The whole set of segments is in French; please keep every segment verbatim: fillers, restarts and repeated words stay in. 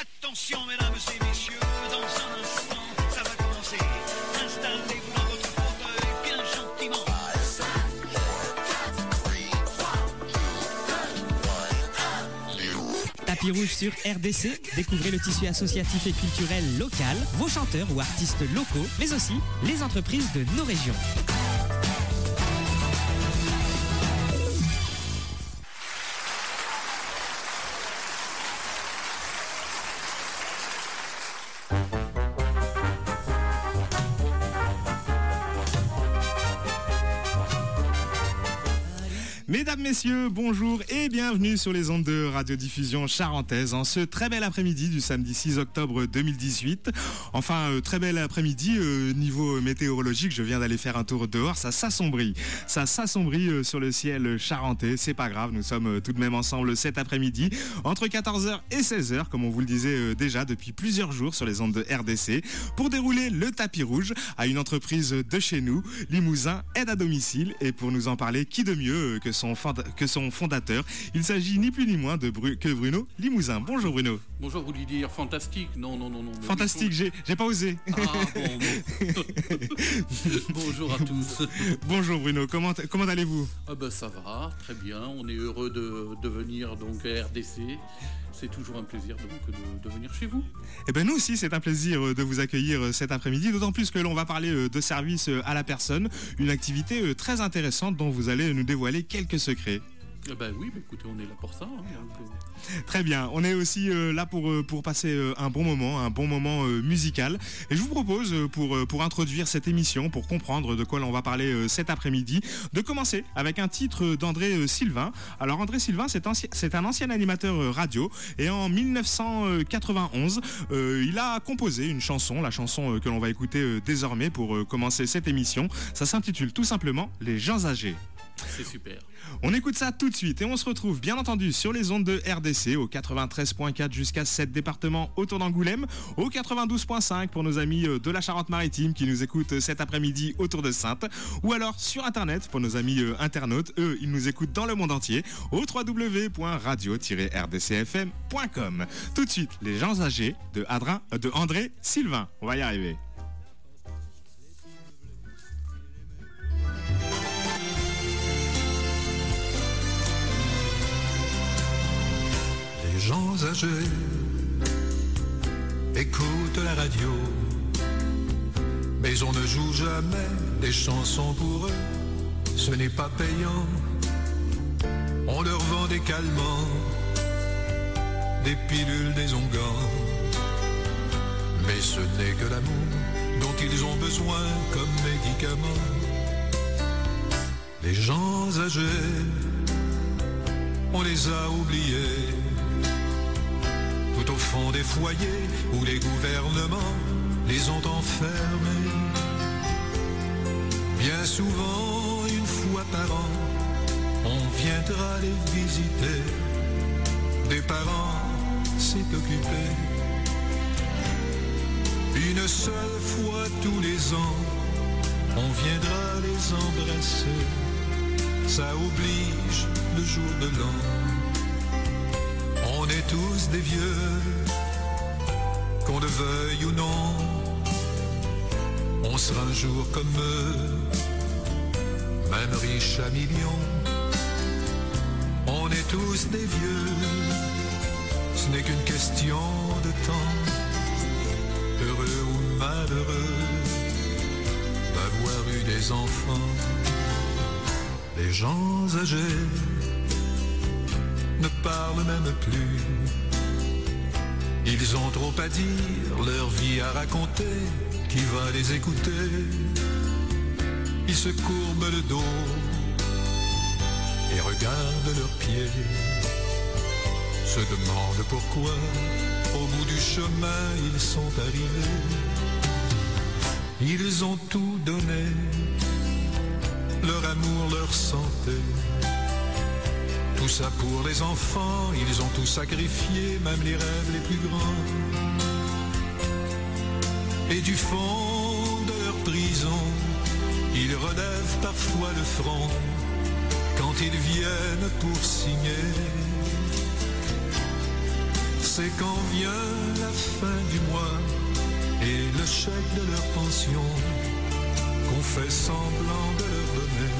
Attention mesdames et messieurs, dans un instant, ça va commencer. Installez-vous dans votre fauteuil bien gentiment. Tapis rouge sur R D C, découvrez le tissu associatif et culturel local, vos chanteurs ou artistes locaux, mais aussi les entreprises de nos régions. Mesdames, Messieurs, bonjour et bienvenue sur les ondes de radiodiffusion charentaise en ce très bel après-midi du samedi six octobre deux mille dix-huit. Enfin, euh, très bel après-midi, euh, niveau météorologique, je viens d'aller faire un tour dehors, ça s'assombrit. Ça s'assombrit euh, sur le ciel charentais, c'est pas grave, nous sommes euh, tout de même ensemble cet après-midi, entre quatorze heures et seize heures, comme on vous le disait euh, déjà depuis plusieurs jours sur les ondes de R D C, pour dérouler le tapis rouge à une entreprise de chez nous, Limousin Aide à domicile, et pour nous en parler, qui de mieux euh, que son que son fondateur. Il s'agit ni plus ni moins de Bru- que Bruno Limousin. Bonjour Bruno. Bonjour, vous voulez dire fantastique? Non, non, non, non. Fantastique, j'ai, j'ai pas osé. Ah bon, bon. Bonjour à tous. Bonjour Bruno, comment, comment allez-vous? Ah ben ça va, très bien. On est heureux de, de venir donc à R D C. C'est toujours un plaisir donc de, de venir chez vous. Eh ben nous aussi, c'est un plaisir de vous accueillir cet après-midi, d'autant plus que l'on va parler de service à la personne, une activité très intéressante dont vous allez nous dévoiler quelques secrets. Eh ben oui, mais écoutez, on est là pour ça. Hein, donc, euh... Très bien, on est aussi euh, là pour, euh, pour passer euh, un bon moment, un bon moment euh, musical. Et je vous propose, euh, pour, euh, pour introduire cette émission, pour comprendre de quoi l'on va parler euh, cet après-midi, de commencer avec un titre d'André euh, Sylvain. Alors André Sylvain, c'est, anci- c'est un ancien animateur euh, radio, et en dix-neuf cent quatre-vingt-onze, euh, il a composé une chanson, la chanson euh, que l'on va écouter euh, désormais pour euh, commencer cette émission. Ça s'intitule tout simplement « Les gens âgés ». C'est super. On écoute ça tout de suite et on se retrouve bien entendu sur les ondes de R D C au quatre-vingt-treize point quatre jusqu'à sept départements autour d'Angoulême, au quatre-vingt-douze point cinq pour nos amis de la Charente-Maritime qui nous écoutent cet après-midi autour de Saintes, ou alors sur internet pour nos amis internautes, eux ils nous écoutent dans le monde entier au w w w point radio tiret r d c f m point com. Tout de suite, les gens âgés de, Adrien, de André Sylvain. On va y arriver. Les gens âgés écoutent la radio, mais on ne joue jamais des chansons pour eux. Ce n'est pas payant, on leur vend des calmants, des pilules, des onguents. Mais ce n'est que l'amour dont ils ont besoin comme médicament. Les gens âgés, on les a oubliés, tout au fond des foyers où les gouvernements les ont enfermés. Bien souvent, une fois par an, on viendra les visiter. Des parents s'est occupé. Une seule fois tous les ans, on viendra les embrasser. Ça oblige le jour de l'an. On est tous des vieux, qu'on le veuille ou non. On sera un jour comme eux, même riche à millions. On est tous des vieux, ce n'est qu'une question de temps. Heureux ou malheureux d'avoir eu des enfants. Les gens âgés ne parlent même plus. Ils ont trop à dire, leur vie à raconter. Qui va les écouter? Ils se courbent le dos et regardent leurs pieds. Se demandent pourquoi au bout du chemin ils sont arrivés. Ils ont tout donné, leur amour, leur santé. Tout ça pour les enfants, ils ont tout sacrifié, même les rêves les plus grands. Et du fond de leur prison, ils relèvent parfois le front quand ils viennent pour signer. c'est quand vient la fin du mois et le chèque de leur pension qu'on fait semblant de leur donner.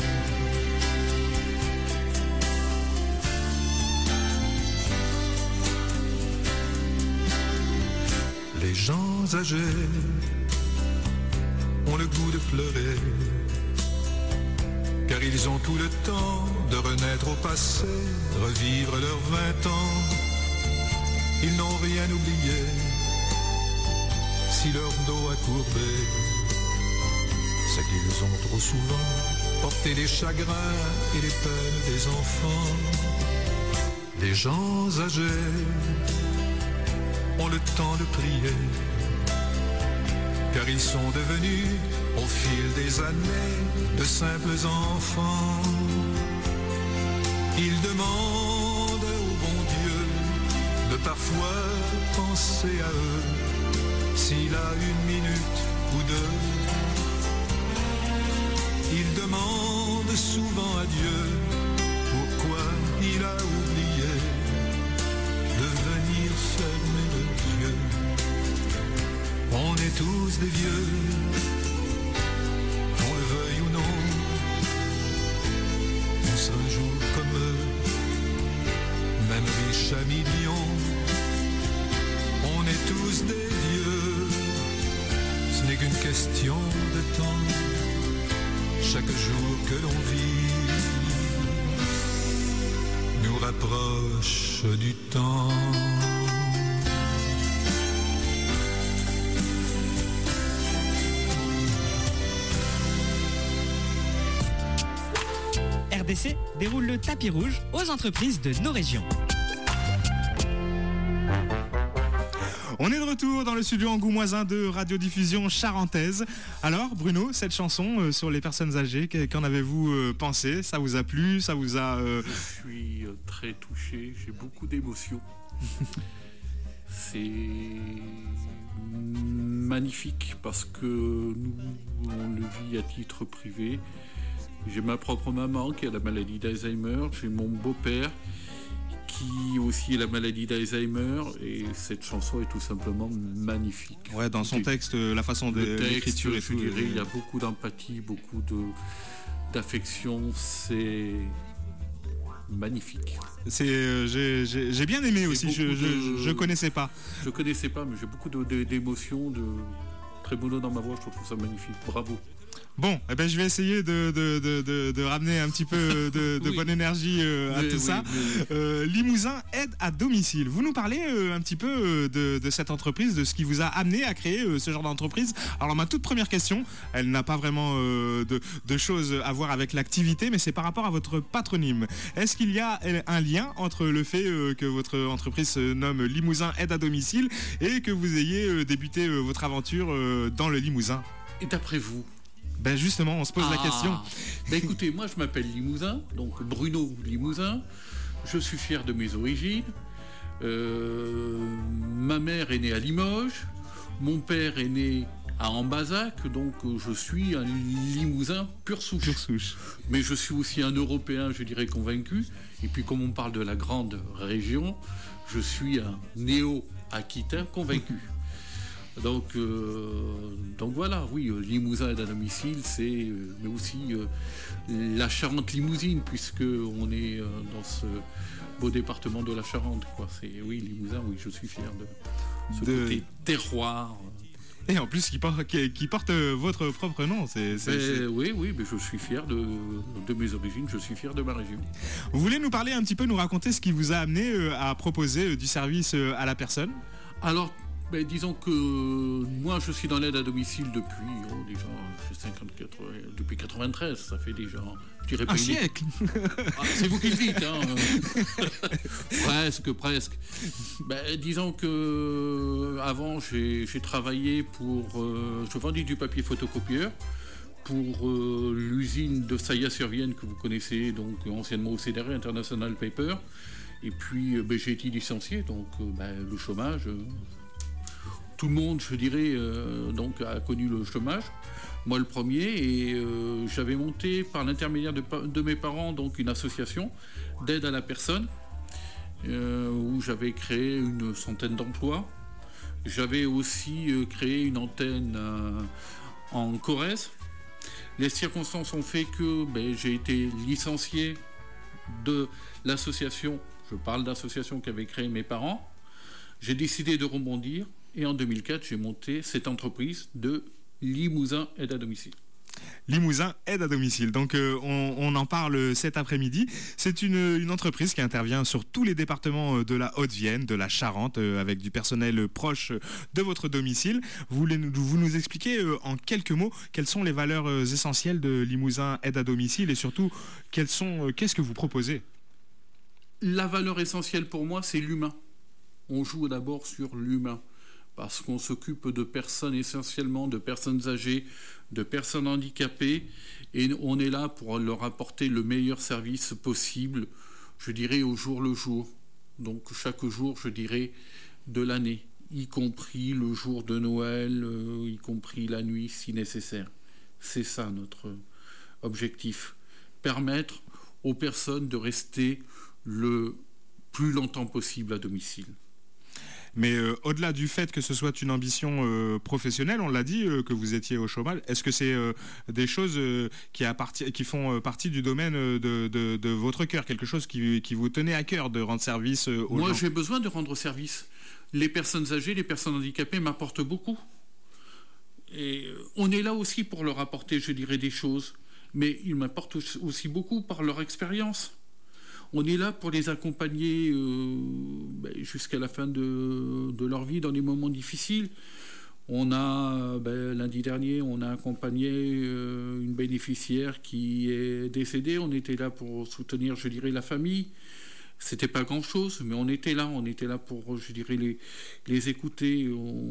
Les gens âgés ont le goût de pleurer, car ils ont tout le temps de renaître au passé, revivre leurs vingt ans. Ils n'ont rien oublié, si leur dos a courbé, c'est qu'ils ont trop souvent porté les chagrins et les peines des enfants. Les gens âgés ont le temps de prier, car ils sont devenus, au fil des années, de simples enfants. Ils demandent au bon Dieu de parfois penser à eux, s'il a une minute ou deux. Ils demandent souvent à Dieu pourquoi il a oublié de venir fermer les yeux. On est tous des vieux, qu'on le veuille ou non. On sera un jour comme eux, même riches à millions. On est tous des vieux, ce n'est qu'une question de temps. Chaque jour que l'on vit nous rapproche du temps. R D C déroule le tapis rouge aux entreprises de nos régions. On est de retour dans le studio angoumoisin de radiodiffusion charentaise. Alors Bruno, cette chanson euh, sur les personnes âgées, qu'en avez-vous euh, pensé? Ça vous a plu? Ça vous a... Euh... Je suis euh, très touché, j'ai beaucoup d'émotions. C'est magnifique parce que nous, on le vit à titre privé. J'ai ma propre maman qui a la maladie d'Alzheimer, j'ai mon beau-père qui aussi a la maladie d'Alzheimer, et cette chanson est tout simplement magnifique. Ouais, dans son texte, la façon de l'écriture et je tout. dirais, il y a beaucoup d'empathie, beaucoup de, d'affection, c'est magnifique. C'est, euh, j'ai, j'ai, j'ai bien aimé aussi, je, de... je, je connaissais pas. Je connaissais pas, mais j'ai beaucoup de, de, d'émotions, de trémolo dans ma voix, je trouve ça magnifique, bravo. Bon, eh ben, je vais essayer de, de, de, de, de ramener un petit peu de, de oui. bonne énergie euh, à mais, tout oui, ça. Mais... Euh, Limousin aide à domicile. Vous nous parlez euh, un petit peu de, de cette entreprise, de ce qui vous a amené à créer euh, ce genre d'entreprise. Alors ma toute première question, elle n'a pas vraiment euh, de, de choses à voir avec l'activité, mais c'est par rapport à votre patronyme. Est-ce qu'il y a un lien entre le fait euh, que votre entreprise se nomme Limousin aide à domicile et que vous ayez euh, débuté euh, votre aventure euh, dans le Limousin? Et d'après vous? Ben justement, on se pose ah. la question. Ben écoutez, moi je m'appelle Limousin, donc Bruno Limousin. Je suis fier de mes origines. Euh, ma mère est née à Limoges. Mon père est né à Ambazac, donc je suis un Limousin pur souche. Pur souche. Mais je suis aussi un Européen, je dirais, convaincu. Et puis comme on parle de la grande région, je suis un néo-aquitain convaincu. Donc, euh, donc voilà, oui, Limousin aide à domicile, c'est euh, mais aussi euh, la Charente limousine, puisque on est euh, dans ce beau département de la Charente, quoi. C'est oui, Limousin, oui, je suis fier de ce de... côté terroir. Et en plus, qui porte, qui, qui porte votre propre nom. C'est, c'est, mais, c'est... Oui, oui, mais je suis fier de, de mes origines, je suis fier de ma région. Vous voulez nous parler un petit peu, nous raconter ce qui vous a amené euh, à proposer euh, du service euh, à la personne? Alors. Ben, disons que moi je suis dans l'aide à domicile depuis oh, déjà cinquante-quatre, depuis quatre-vingt-treize, ça fait déjà je dirais un siècle. Ah, c'est vous qui le dites, hein. presque, presque. Ben, disons que avant j'ai, j'ai travaillé pour, euh, je vendais du papier photocopieur pour euh, l'usine de Saillat-sur-Vienne que vous connaissez, donc anciennement au C D R, International Paper. Et puis ben, j'ai été licencié, donc ben, le chômage. Euh, Tout le monde, je dirais, euh, donc, a connu le chômage, moi le premier, et euh, j'avais monté par l'intermédiaire de, de mes parents donc une association d'aide à la personne. euh, où j'avais créé une centaine d'emplois. J'avais aussi euh, créé une antenne euh, en Corrèze. Les circonstances ont fait que ben, j'ai été licencié de l'association, je parle d'association qu'avaient créé mes parents. J'ai décidé de rebondir et en deux mille quatre, j'ai monté cette entreprise de Limousin Aide à Domicile. Limousin Aide à Domicile. Donc euh, on, on en parle cet après-midi. C'est une, une entreprise qui intervient sur tous les départements de la Haute-Vienne, de la Charente, euh, avec du personnel proche de votre domicile. Vous voulez nous, vous nous expliquer euh, en quelques mots quelles sont les valeurs euh, essentielles de Limousin Aide à Domicile et surtout quelles sont, euh, qu'est-ce que vous proposez? La valeur essentielle pour moi, c'est l'humain. On joue d'abord sur l'humain. Parce qu'on s'occupe de personnes essentiellement, de personnes âgées, de personnes handicapées, et on est là pour leur apporter le meilleur service possible, je dirais au jour le jour. Donc chaque jour, je dirais, de l'année, y compris le jour de Noël, euh, y compris la nuit si nécessaire. C'est ça notre objectif. Permettre aux personnes de rester le plus longtemps possible à domicile. Mais euh, au-delà du fait que ce soit une ambition euh, professionnelle, on l'a dit, euh, que vous étiez au chômage, est-ce que c'est euh, des choses euh, qui, apparti- qui font euh, partie du domaine euh, de, de, de votre cœur, quelque chose qui, qui vous tenait à cœur de rendre service euh, aux Moi, gens? j'ai besoin de rendre service. Les personnes âgées, les personnes handicapées m'apportent beaucoup. Et on est là aussi pour leur apporter, je dirais, des choses. Mais ils m'apportent aussi beaucoup par leur expérience. On est là pour les accompagner euh, ben, jusqu'à la fin de, de leur vie dans des moments difficiles. On a, ben, lundi dernier, on a accompagné euh, une bénéficiaire qui est décédée. On était là pour soutenir, je dirais, la famille. C'était pas grand-chose, mais on était là. On était là pour, je dirais, les, les écouter.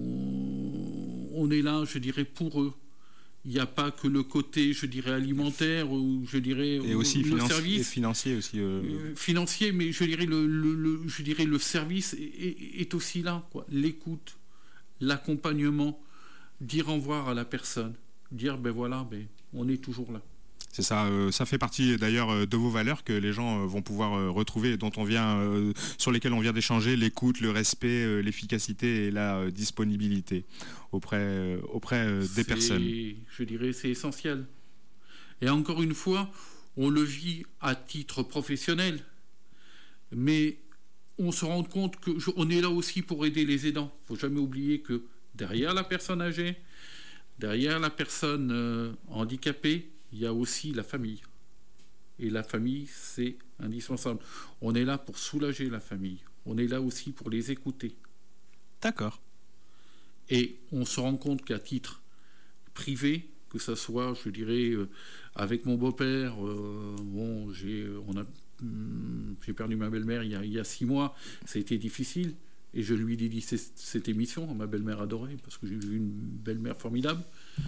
On, on est là, je dirais, pour eux. Il n'y a pas que le côté, je dirais, alimentaire ou je dirais et aussi le financi- service et financier aussi. Euh... Euh, financier, mais je dirais le, le, le je dirais le service est, est, est aussi là, quoi. L'écoute, l'accompagnement, dire au revoir à la personne, dire ben voilà, ben on est toujours là. C'est ça, euh, ça fait partie d'ailleurs euh, de vos valeurs que les gens euh, vont pouvoir euh, retrouver, dont on vient, euh, sur lesquelles on vient d'échanger, l'écoute, le respect, euh, l'efficacité et la euh, disponibilité auprès, euh, auprès euh, des C'est, personnes. Je dirais c'est essentiel. Et encore une fois, on le vit à titre professionnel, mais on se rend compte qu'on est là aussi pour aider les aidants. Il ne faut jamais oublier que derrière la personne âgée, derrière la personne euh, handicapée, il y a aussi la famille. Et la famille, c'est indispensable. On est là pour soulager la famille. On est là aussi pour les écouter. D'accord. Et on se rend compte qu'à titre privé, que ça soit, je dirais, euh, avec mon beau-père, euh, bon, j'ai, on a, hum, j'ai perdu ma belle-mère il y a, il y a six mois, ça a été difficile. Et je lui dédie cette, cette émission, ma belle-mère adorée, parce que j'ai eu une belle-mère formidable.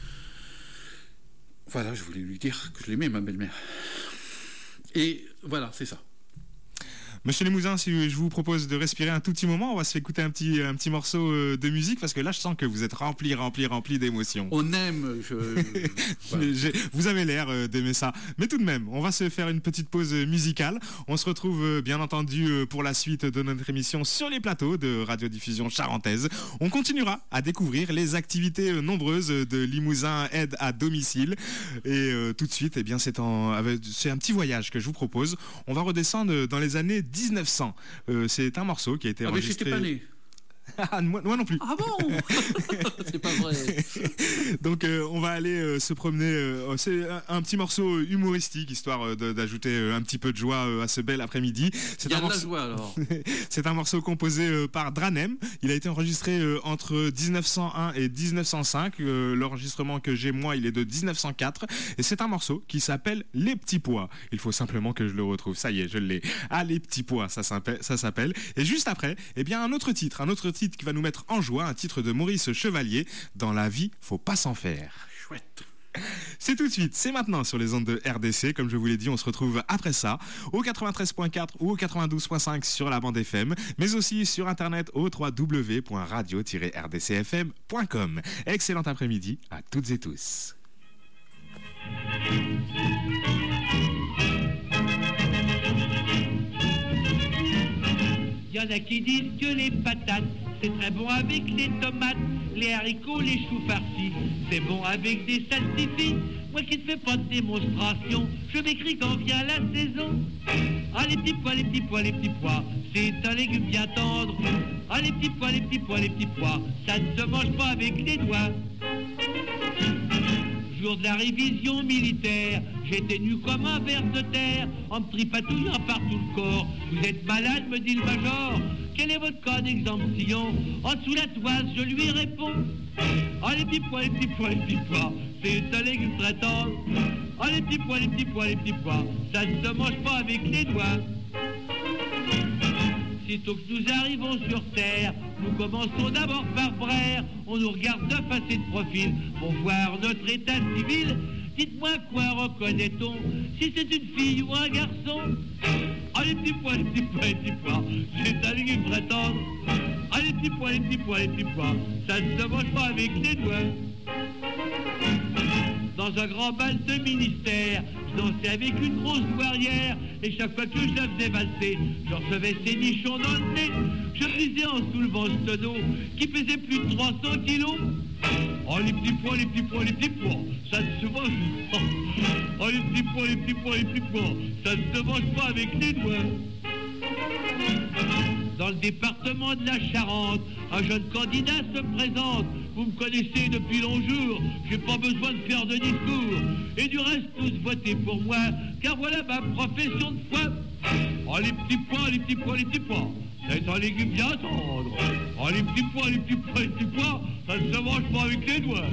Voilà, je voulais lui dire que je l'aimais, ma belle-mère. Et voilà, c'est ça. Monsieur Limousin, si je vous propose de respirer un tout petit moment, on va se écouter un petit, un petit morceau de musique, parce que là, je sens que vous êtes rempli, rempli, rempli d'émotions. On aime, je... voilà. J'ai, vous avez l'air d'aimer ça. Mais tout de même, on va se faire une petite pause musicale. On se retrouve, bien entendu, pour la suite de notre émission sur les plateaux de Radiodiffusion Charentaise. On continuera à découvrir les activités nombreuses de Limousin Aide à Domicile. Et euh, tout de suite, eh bien, c'est, en, c'est un petit voyage que je vous propose. On va redescendre dans les années dix-neuf cents. Euh, c'est un morceau qui a été ah enregistré... Ah mais j'étais pas né. Ah, moi, moi non plus. Ah bon? C'est pas vrai. Donc euh, on va aller euh, se promener. Euh, c'est un, un petit morceau humoristique, histoire euh, de, d'ajouter euh, un petit peu de joie euh, à ce bel après-midi. C'est Il y a un de morceau... la joie alors. C'est un morceau composé euh, par Dranem. Il a été enregistré euh, entre dix-neuf cent un et dix-neuf cent cinq. Euh, l'enregistrement que j'ai moi, il est de dix-neuf cent quatre. Et c'est un morceau qui s'appelle Les Petits Pois. Il faut simplement que je le retrouve. Ça y est, je l'ai. Ah, Les Petits Pois, ça s'appelle. Ça s'appelle. Et juste après, eh bien un autre titre, un autre titre qui va nous mettre en joie, un titre de Maurice Chevalier, Dans la vie, faut pas s'en faire. Chouette. C'est tout de suite, c'est maintenant sur les ondes de R D C. Comme je vous l'ai dit, on se retrouve après ça au quatre-vingt-treize point quatre ou au quatre-vingt-douze point cinq sur la bande F M, mais aussi sur internet au w w w point radio tiret r d c f m point com. Excellent après-midi à toutes et tous. en a qui disent que les patates, c'est très bon avec les tomates, les haricots, les choux farcis, c'est bon avec des salsifis. Moi qui ne fais pas de démonstration, je m'écris quand vient la saison. Ah les petits pois, les petits pois, les petits pois, c'est un légume bien tendre. Ah les petits pois, les petits pois, les petits pois, ça ne se mange pas avec les doigts. Jour de la révision militaire, j'étais nu comme un ver de terre, en me tripatouillant par tout le corps. Vous êtes malade, me dit le major. Quel est votre cas d'exemption? En dessous la toise, je lui réponds. Ah les petits pois, les petits pois, les petits pois, c'est un légume très tendre. Ah les petits pois, les petits pois, les petits pois, ça ne se mange pas avec les doigts. Sitôt que nous arrivons sur terre, nous commençons d'abord par braire. On nous regarde de face et de profil pour voir notre état civil. Dites-moi quoi reconnaît-on, si c'est une fille ou un garçon? Ah les petits pois, les petits pois, les petits pois, c'est un légume très tendre. Ah les petits pois, les petits pois, les petits pois, ça ne se mange pas avec les doigts. Dans un grand bal de ministère, je dansais avec une grosse douairière. Et chaque fois que je la faisais valser, je recevais ses nichons dans le nez. Je brisais en soulevant ce tonneau qui pesait plus de trois cents kilos. Oh les petits pois, les petits pois, les petits pois, ça ne se mange pas. Oh les petits pois, les petits pois, les petits pois, ça ne se mange pas avec les doigts. Dans le département de la Charente, un jeune candidat se présente. Vous me connaissez depuis longs jours, j'ai pas besoin de faire de discours. Et du reste, tous votez pour moi, car voilà ma profession de foi. Oh les petits pois, les petits pois, les petits pois, c'est un légume bien tendre. Oh les petits pois, les petits pois, les petits pois, ça ne se mange pas avec les doigts.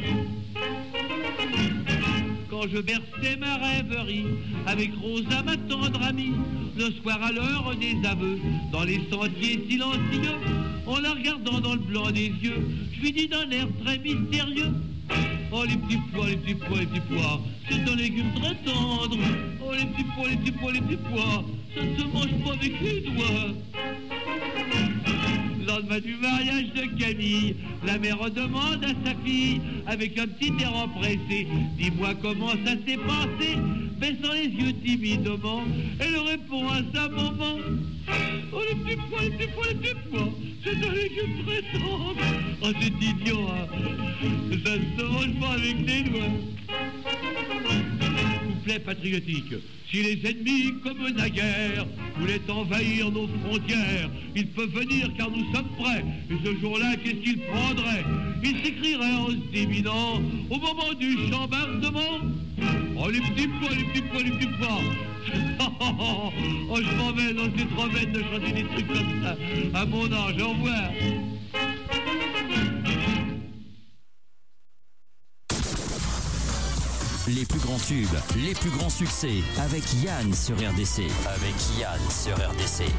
Quand je berçais ma rêverie avec Rosa, ma tendre amie, le soir à l'heure des aveux, dans les sentiers silencieux, en la regardant dans le blanc des yeux, je lui dis d'un air très mystérieux. Oh les petits pois, les petits pois, les petits pois, c'est un légume très tendre. Oh les petits pois, les petits pois, les petits pois, ça ne se mange pas avec les doigts. Lendemain du mariage de Camille, la mère demande à sa fille, avec un petit air empressé, dis-moi comment ça s'est passé. Baissant les yeux timidement, elle répond à sa maman. Oh les petits pois, les petits pois, les petits pois, c'est un légume très tendre. Oh c'est idiot, hein. Ça ne se mange pas avec les doigts. Couplet patriotique. Si les ennemis, comme naguère, voulaient envahir nos frontières, ils peuvent venir car nous sommes prêts. Et ce jour-là, qu'est-ce qu'ils prendraient? Ils s'écrieraient en se déminant au moment du chambardement. Oh les petits pois, les petits pois, les petits pois. Oh je m'en vais, non c'est trop bête de chanter des trucs comme ça. À mon âge, au revoir. Les plus grands tubes, les plus grands succès, avec Yann sur R D C. Avec Yann sur R D C.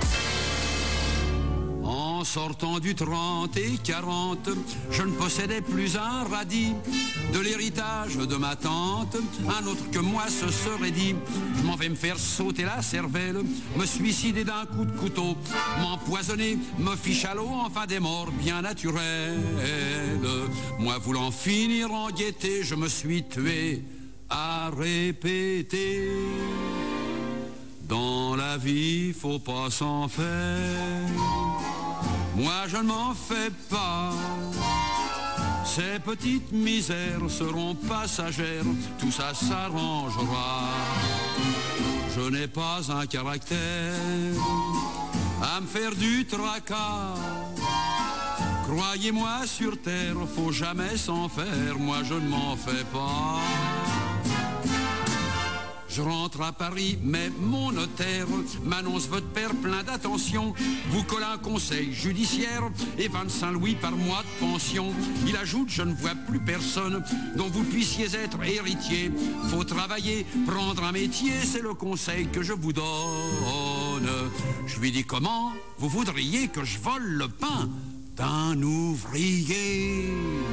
En sortant du trente et quarante, je ne possédais plus un radis. De l'héritage de ma tante, un autre que moi se serait dit: je m'en vais me faire sauter la cervelle, me suicider d'un coup de couteau, m'empoisonner, me fiche à l'eau, enfin des morts bien naturelles. Moi voulant finir en gaieté, je me suis tué à répéter. Dans la vie, faut pas s'en faire. Moi je ne m'en fais pas. Ces petites misères seront passagères, tout ça s'arrangera. Je n'ai pas un caractère à me faire du tracas. Croyez-moi, sur terre, faut jamais s'en faire. Moi je ne m'en fais pas. Je rentre à Paris, mais mon notaire m'annonce votre père plein d'attention. Vous colle un conseil judiciaire et vingt-cinq louis par mois de pension. Il ajoute: je ne vois plus personne dont vous puissiez être héritier. Faut travailler, prendre un métier, c'est le conseil que je vous donne. Je lui dis: comment vous voudriez que je vole le pain d'un ouvrier?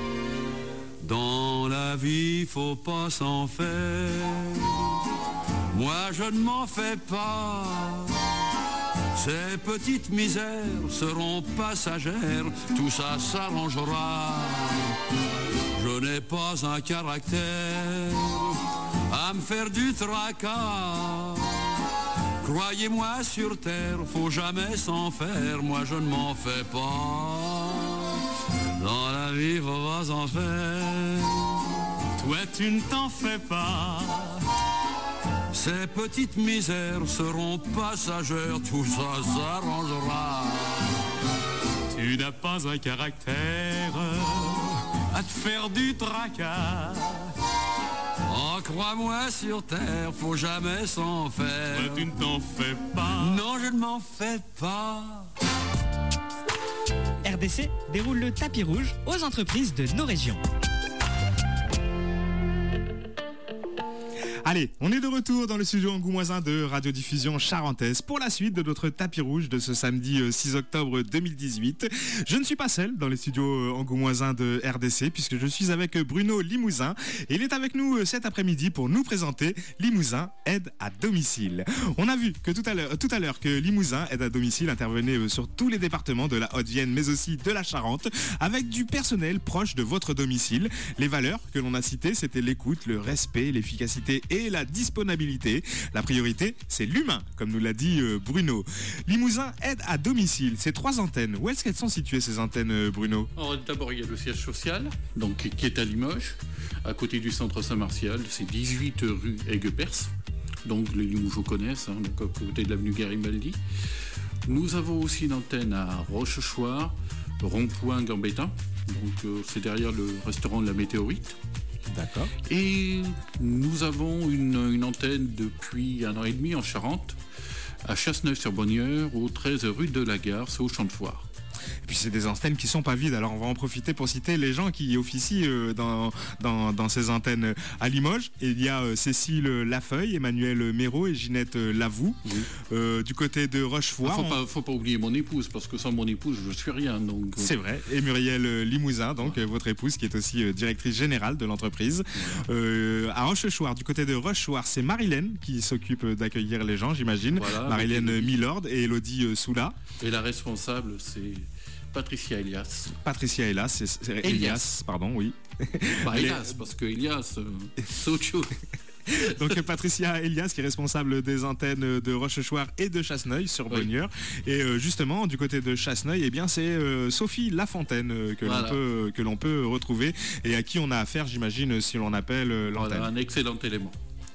Dans la vie, faut pas s'en faire. Moi je ne m'en fais pas. Ces petites misères seront passagères, tout ça s'arrangera. Je n'ai pas un caractère à me faire du tracas. Croyez-moi, sur terre, faut jamais s'en faire. Moi je ne m'en fais pas. Dans la vie, faut pas s'en faire. Toi tu ne t'en fais pas. Ces petites misères seront passagères, tout ça s'arrangera. Tu n'as pas un caractère à te faire du tracas. Oh, crois-moi, sur terre, faut jamais s'en faire. Toi tu ne t'en fais pas. Non, je ne m'en fais pas. R D C déroule le tapis rouge aux entreprises de nos régions. Allez, on est de retour dans le studio angoumoisin de Radiodiffusion Charentaise pour la suite de notre tapis rouge de ce samedi six octobre deux mille dix-huit. Je ne suis pas seul dans les studios angoumoisins de R D C puisque je suis avec Bruno Limousin et il est avec nous cet après-midi pour nous présenter Limousin Aide à Domicile. On a vu que tout à l'heure, tout à l'heure que Limousin Aide à Domicile intervenait sur tous les départements de la Haute-Vienne mais aussi de la Charente avec du personnel proche de votre domicile. Les valeurs que l'on a citées, c'était l'écoute, le respect, l'efficacité et la disponibilité. La priorité, c'est l'humain, comme nous l'a dit Bruno. Limousin Aide à Domicile, ces trois antennes, où est-ce qu'elles sont situées ces antennes, Bruno? Alors, d'abord, il y a le siège social, donc, qui est à Limoges, à côté du centre Saint-Martial, c'est dix-huit rue Aigues-Perse, donc les Limougeaux connaissent, hein, donc à côté de l'avenue Garibaldi. Nous avons aussi une antenne à Rochechouart, rond-point Gambetta, donc euh, c'est derrière le restaurant de la Météorite. D'accord. Et nous avons une, une antenne depuis un an et demi en Charente, à Chasseneuil-sur-Bonnieure, au treize rue de la Gare, c'est au Champ de Foire. Et puis c'est des antennes qui sont pas vides, alors on va en profiter pour citer les gens qui officient euh, dans, dans, dans ces antennes à Limoges. Et il y a euh, Cécile Lafeuille, Emmanuel Méraud et Ginette Lavoux. Oui. Euh, du côté de Rochefort. Il ne faut, on... faut pas oublier mon épouse, parce que sans mon épouse, je ne suis rien. Donc... C'est vrai. Et Muriel Limousin, donc ouais. votre épouse, qui est aussi euh, directrice générale de l'entreprise. Ouais. Euh, à Rochechouart, du côté de Rochechouart, c'est Marilène qui s'occupe d'accueillir les gens, j'imagine. Voilà, Marilène Milord et Elodie Soula. Et la responsable, c'est... Patricia Elias. Patricia Elias, c'est, c'est Elias. Elias, pardon, oui. Pas Elias, parce que Elias, euh, c'est autre chose. Donc Patricia Elias qui est responsable des antennes de Rochechouart et de Chasseneuil sur Bonnieure. Oui. Et euh, justement du côté de Chasseneuil, eh bien c'est euh, Sophie Lafontaine euh, que voilà. l'on peut que l'on peut retrouver et à qui on a affaire, j'imagine, si l'on appelle euh, l'antenne. Voilà, un excellent élément.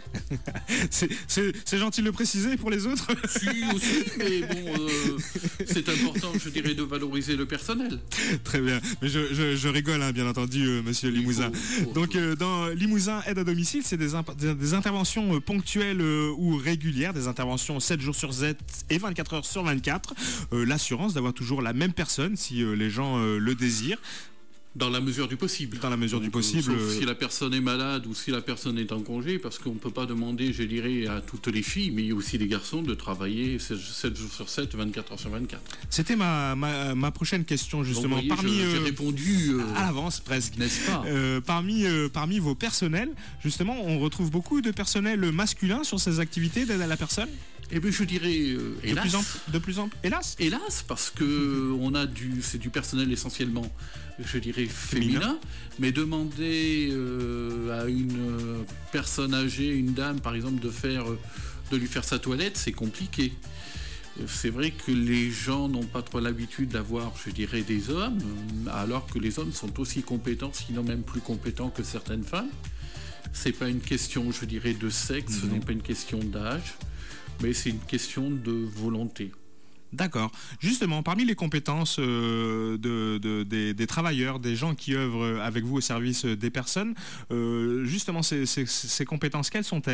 c'est, c'est, c'est gentil de le préciser pour les autres. Si, aussi, mais bon, euh, c'est important, je dirais, de valoriser le personnel. Très bien, mais je, je, je rigole, hein, bien entendu, euh, monsieur Limousin. Faut, faut, Donc, euh, dans Limousin Aide à Domicile, c'est des, imp- des interventions ponctuelles euh, ou régulières, des interventions sept jours sur sept et vingt-quatre heures sur vingt-quatre. Euh, l'assurance d'avoir toujours la même personne si euh, les gens euh, le désirent. Dans la mesure du possible. Dans la mesure Donc, du possible. Sauf si la personne est malade ou si la personne est en congé, parce qu'on ne peut pas demander, je dirais, à toutes les filles, mais aussi les garçons, de travailler sept jours sur sept, vingt-quatre heures sur vingt-quatre. C'était ma, ma, ma prochaine question, justement. Donc, voyez, parmi, je, j'ai euh, répondu euh, à l'avance, presque. N'est-ce pas euh, parmi, euh, parmi vos personnels, justement, on retrouve beaucoup de personnel masculin sur ces activités d'aide à la personne. Eh bien, je dirais, euh, hélas. De plus, en, de plus en plus, hélas. Hélas, parce que on a du, c'est du personnel essentiellement, je dirais, féminin. féminin mais demander euh, à une euh, personne âgée, une dame, par exemple, de faire, euh, de lui faire sa toilette, c'est compliqué. C'est vrai que les gens n'ont pas trop l'habitude d'avoir, je dirais, des hommes, alors que les hommes sont aussi compétents, sinon même plus compétents que certaines femmes. C'est pas une question, je dirais, de sexe, ce n'est pas une question d'âge. Mais c'est une question de volonté. D'accord. Justement, parmi les compétences euh, de, de, des, des travailleurs, des gens qui œuvrent avec vous au service des personnes, euh, justement, ces, ces, ces compétences, quelles sont-elles ?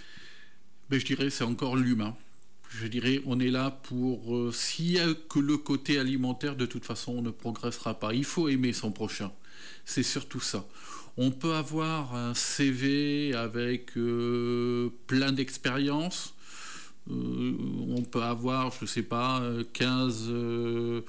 Ben, je dirais c'est encore l'humain. Je dirais on est là pour... Euh, s'il n'y a que le côté alimentaire, de toute façon, on ne progressera pas. Il faut aimer son prochain. C'est surtout ça. On peut avoir un C V avec euh, plein d'expériences. Euh, on peut avoir, je ne sais pas, quinze, euh,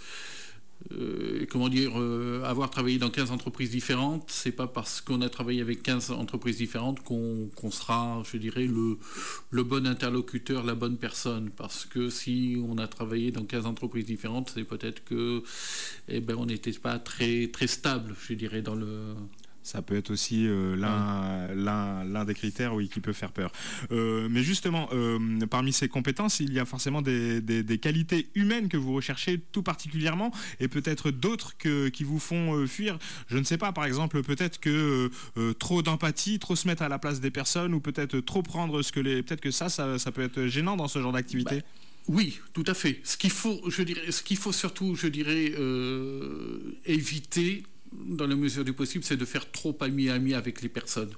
euh, comment dire, euh, avoir travaillé dans quinze entreprises différentes. C'est pas parce qu'on a travaillé avec quinze entreprises différentes qu'on, qu'on sera, je dirais, le, le bon interlocuteur, la bonne personne. Parce que si on a travaillé dans quinze entreprises différentes, c'est peut-être que, eh ben, on n'était pas très, très stable, je dirais, dans le... Ça peut être aussi euh, l'un, ouais. l'un, l'un des critères, oui, qui peut faire peur. Euh, mais justement, euh, parmi ces compétences, il y a forcément des, des, des qualités humaines que vous recherchez tout particulièrement, et peut-être d'autres que, qui vous font euh, fuir. Je ne sais pas, par exemple, peut-être que euh, trop d'empathie, trop se mettre à la place des personnes, ou peut-être trop prendre ce que les... Peut-être que ça, ça, ça peut être gênant dans ce genre d'activité. Bah. Oui, tout à fait. Ce qu'il faut, je dirais, ce qu'il faut surtout, je dirais, euh, éviter, dans la mesure du possible, c'est de faire trop ami-ami avec les personnes.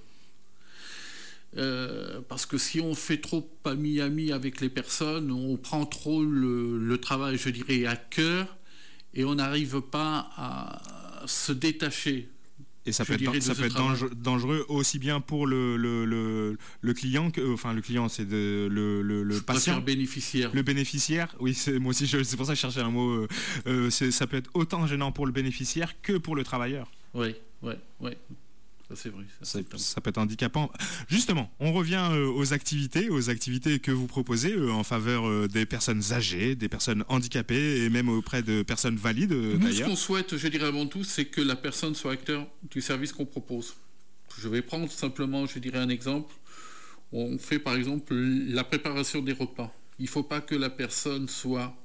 Euh, parce que si on fait trop ami-ami avec les personnes, on prend trop le, le travail, je dirais, à cœur, et on n'arrive pas à se détacher. Et ça peut être, ça peut être dangereux aussi bien pour le, le, le, le client, que, enfin le client c'est de, le, le, le patient. bénéficiaire. Le bénéficiaire, oui, c'est, moi aussi je, c'est pour ça que je cherchais un mot. Euh, c'est, ça peut être autant gênant pour le bénéficiaire que pour le travailleur. Oui, oui, oui. Ça, c'est vrai. Ça, ça, ça peut être handicapant. Justement, on revient euh, aux activités, aux activités que vous proposez euh, en faveur euh, des personnes âgées, des personnes handicapées et même auprès de personnes valides. Euh, Nous, d'ailleurs. ce qu'on souhaite, je dirais avant tout, c'est que la personne soit acteur du service qu'on propose. Je vais prendre simplement, je dirais un exemple. On fait par exemple la préparation des repas. Il ne faut pas que la personne soit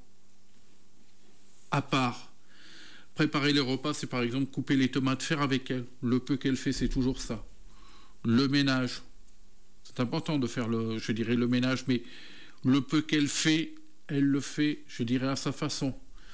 à part. Préparer les repas, c'est par exemple couper les tomates, faire avec elle. Le peu qu'elle fait, c'est toujours ça. Le ménage, c'est important de faire, le, je dirais, le ménage, mais le peu qu'elle fait, elle le fait, je dirais, à sa façon.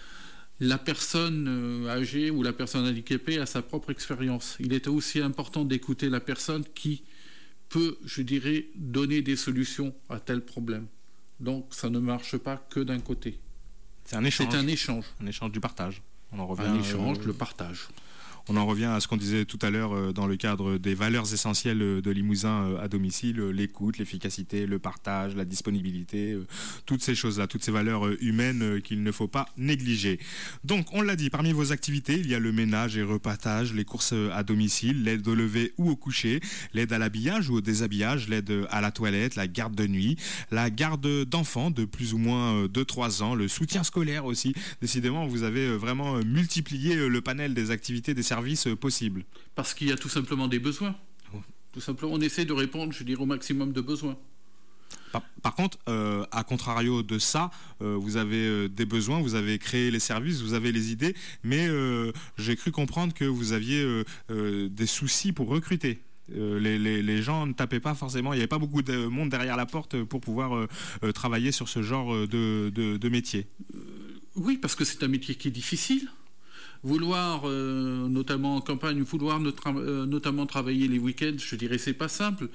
La personne âgée ou la personne handicapée a sa propre expérience. Il est aussi important d'écouter la personne qui peut, je dirais, donner des solutions à tel problème. Donc, ça ne marche pas que d'un côté. C'est un échange. C'est un échange. Un échange du partage. On en revient, un échange, euh, le partage. On en revient à ce qu'on disait tout à l'heure dans le cadre des valeurs essentielles de Limousin à domicile, l'écoute, l'efficacité, le partage, la disponibilité, toutes ces choses-là, toutes ces valeurs humaines qu'il ne faut pas négliger. Donc, on l'a dit, parmi vos activités, il y a le ménage et repartage, les courses à domicile, l'aide au lever ou au coucher, l'aide à l'habillage ou au déshabillage, l'aide à la toilette, la garde de nuit, la garde d'enfants de plus ou moins deux à trois ans, le soutien scolaire aussi. Décidément, vous avez vraiment multiplié le panel des activités, des services possibles. Parce qu'il y a tout simplement des besoins. Oh. Tout simplement, on essaie de répondre, je dirais, au maximum de besoins. Par, par contre, euh, à contrario de ça, euh, vous avez euh, des besoins, vous avez créé les services, vous avez les idées, mais euh, j'ai cru comprendre que vous aviez euh, euh, des soucis pour recruter. Euh, les, les, les gens ne tapaient pas forcément, il n'y avait pas beaucoup de monde derrière la porte pour pouvoir euh, euh, travailler sur ce genre de, de, de métier. Euh, oui, parce que c'est un métier qui est difficile. Vouloir, euh, notamment en campagne, vouloir notre, euh, notamment travailler les week-ends, je dirais c'est pas simple.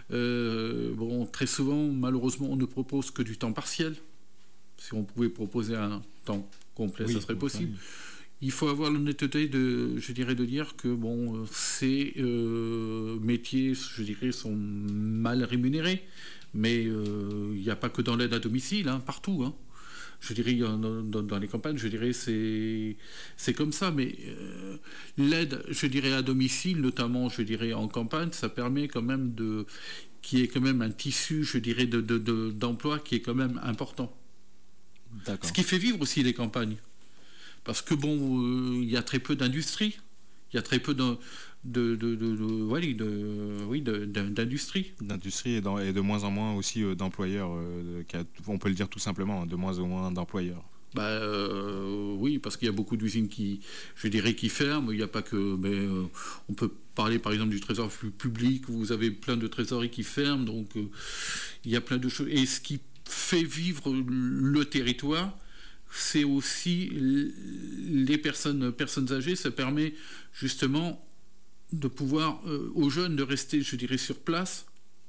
Euh, bon, très souvent, malheureusement, on ne propose que du temps partiel. Si on pouvait proposer un temps complet, oui, ça serait possible. Oui. Il faut avoir l'honnêteté de, je dirais, de dire que bon, ces euh, métiers, je dirais, sont mal rémunérés, mais il euh, n'y a pas que dans l'aide à domicile, hein, partout. Hein. Je dirais, dans, dans les campagnes, je dirais, c'est, c'est comme ça. Mais euh, l'aide, je dirais, à domicile, notamment, je dirais, en campagne, ça permet quand même de... qui est quand même un tissu, je dirais, de, de, de, d'emploi qui est quand même important. D'accord. Ce qui fait vivre aussi les campagnes. Parce que, bon, il euh, y a très peu d'industrie. Il y a très peu de... De, de, de, de, ouais, de, oui, de, de, d'industrie. D'industrie et, dans, et de moins en moins aussi euh, d'employeurs. Euh, on peut le dire tout simplement, de moins en moins d'employeurs. Bah, euh, oui, parce qu'il y a beaucoup d'usines qui, je dirais, qui ferment. Il n'y a pas que... Mais, euh, on peut parler par exemple du trésor public. Vous avez plein de trésoreries qui ferment. Donc, euh, il y a plein de choses. Et ce qui fait vivre le territoire, c'est aussi les personnes, personnes âgées. Ça permet justement... de pouvoir euh, aux jeunes de rester, je dirais, sur place,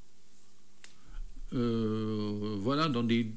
euh, voilà, dans des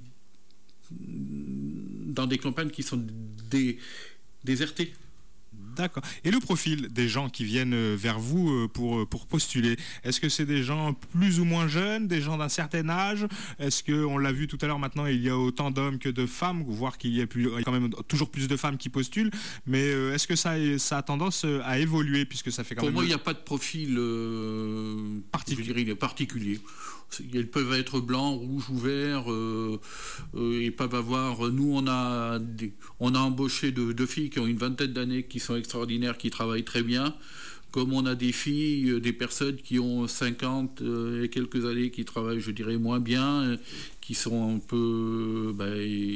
dans des campagnes qui sont dé, désertées. D'accord. Et le profil des gens qui viennent vers vous pour, pour postuler, est-ce que c'est des gens plus ou moins jeunes, des gens d'un certain âge? Est-ce qu'on l'a vu tout à l'heure, maintenant il y a autant d'hommes que de femmes, voire qu'il y a, plus, il y a quand même toujours plus de femmes qui postulent, mais est-ce que ça, ça a tendance à évoluer puisque ça fait quand Pour même... moi, il n'y a pas de profil euh, particulier. Je dirais, particulier. Ils peuvent être blancs, rouges ou verts. Euh, euh, ils peuvent avoir... Nous, on a, des, on a embauché deux de filles qui ont une vingtaine d'années, qui sont extraordinaires, qui travaillent très bien, comme on a des filles, des personnes qui ont cinquante et quelques années, qui travaillent, je dirais, moins bien, qui sont un peu... Ben,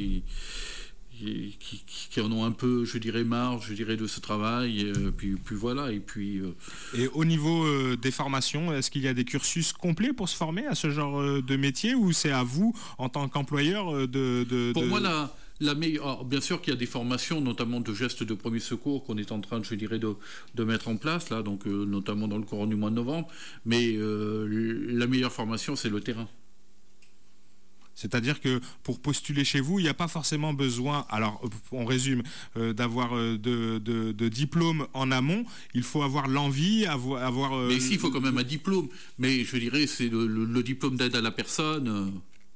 Qui, qui, qui en ont un peu, je dirais, marre, je dirais, de ce travail, et puis, puis voilà, et puis... Euh... Et au niveau euh, des formations, est-ce qu'il y a des cursus complets pour se former à ce genre euh, de métier, ou c'est à vous, en tant qu'employeur, euh, de, de... Pour de... moi, la, la meilleure... Alors, bien sûr qu'il y a des formations, notamment de gestes de premier secours, qu'on est en train, je dirais, de, de mettre en place, là, donc euh, notamment dans le courant du mois de novembre, mais euh, la meilleure formation, c'est le terrain. C'est-à-dire que pour postuler chez vous, il n'y a pas forcément besoin, alors on résume, euh, d'avoir euh, de, de, de diplôme en amont, il faut avoir l'envie, avoir... avoir euh, mais ici, il faut quand même un diplôme, mais je dirais c'est le, le, le diplôme d'aide à la personne, euh,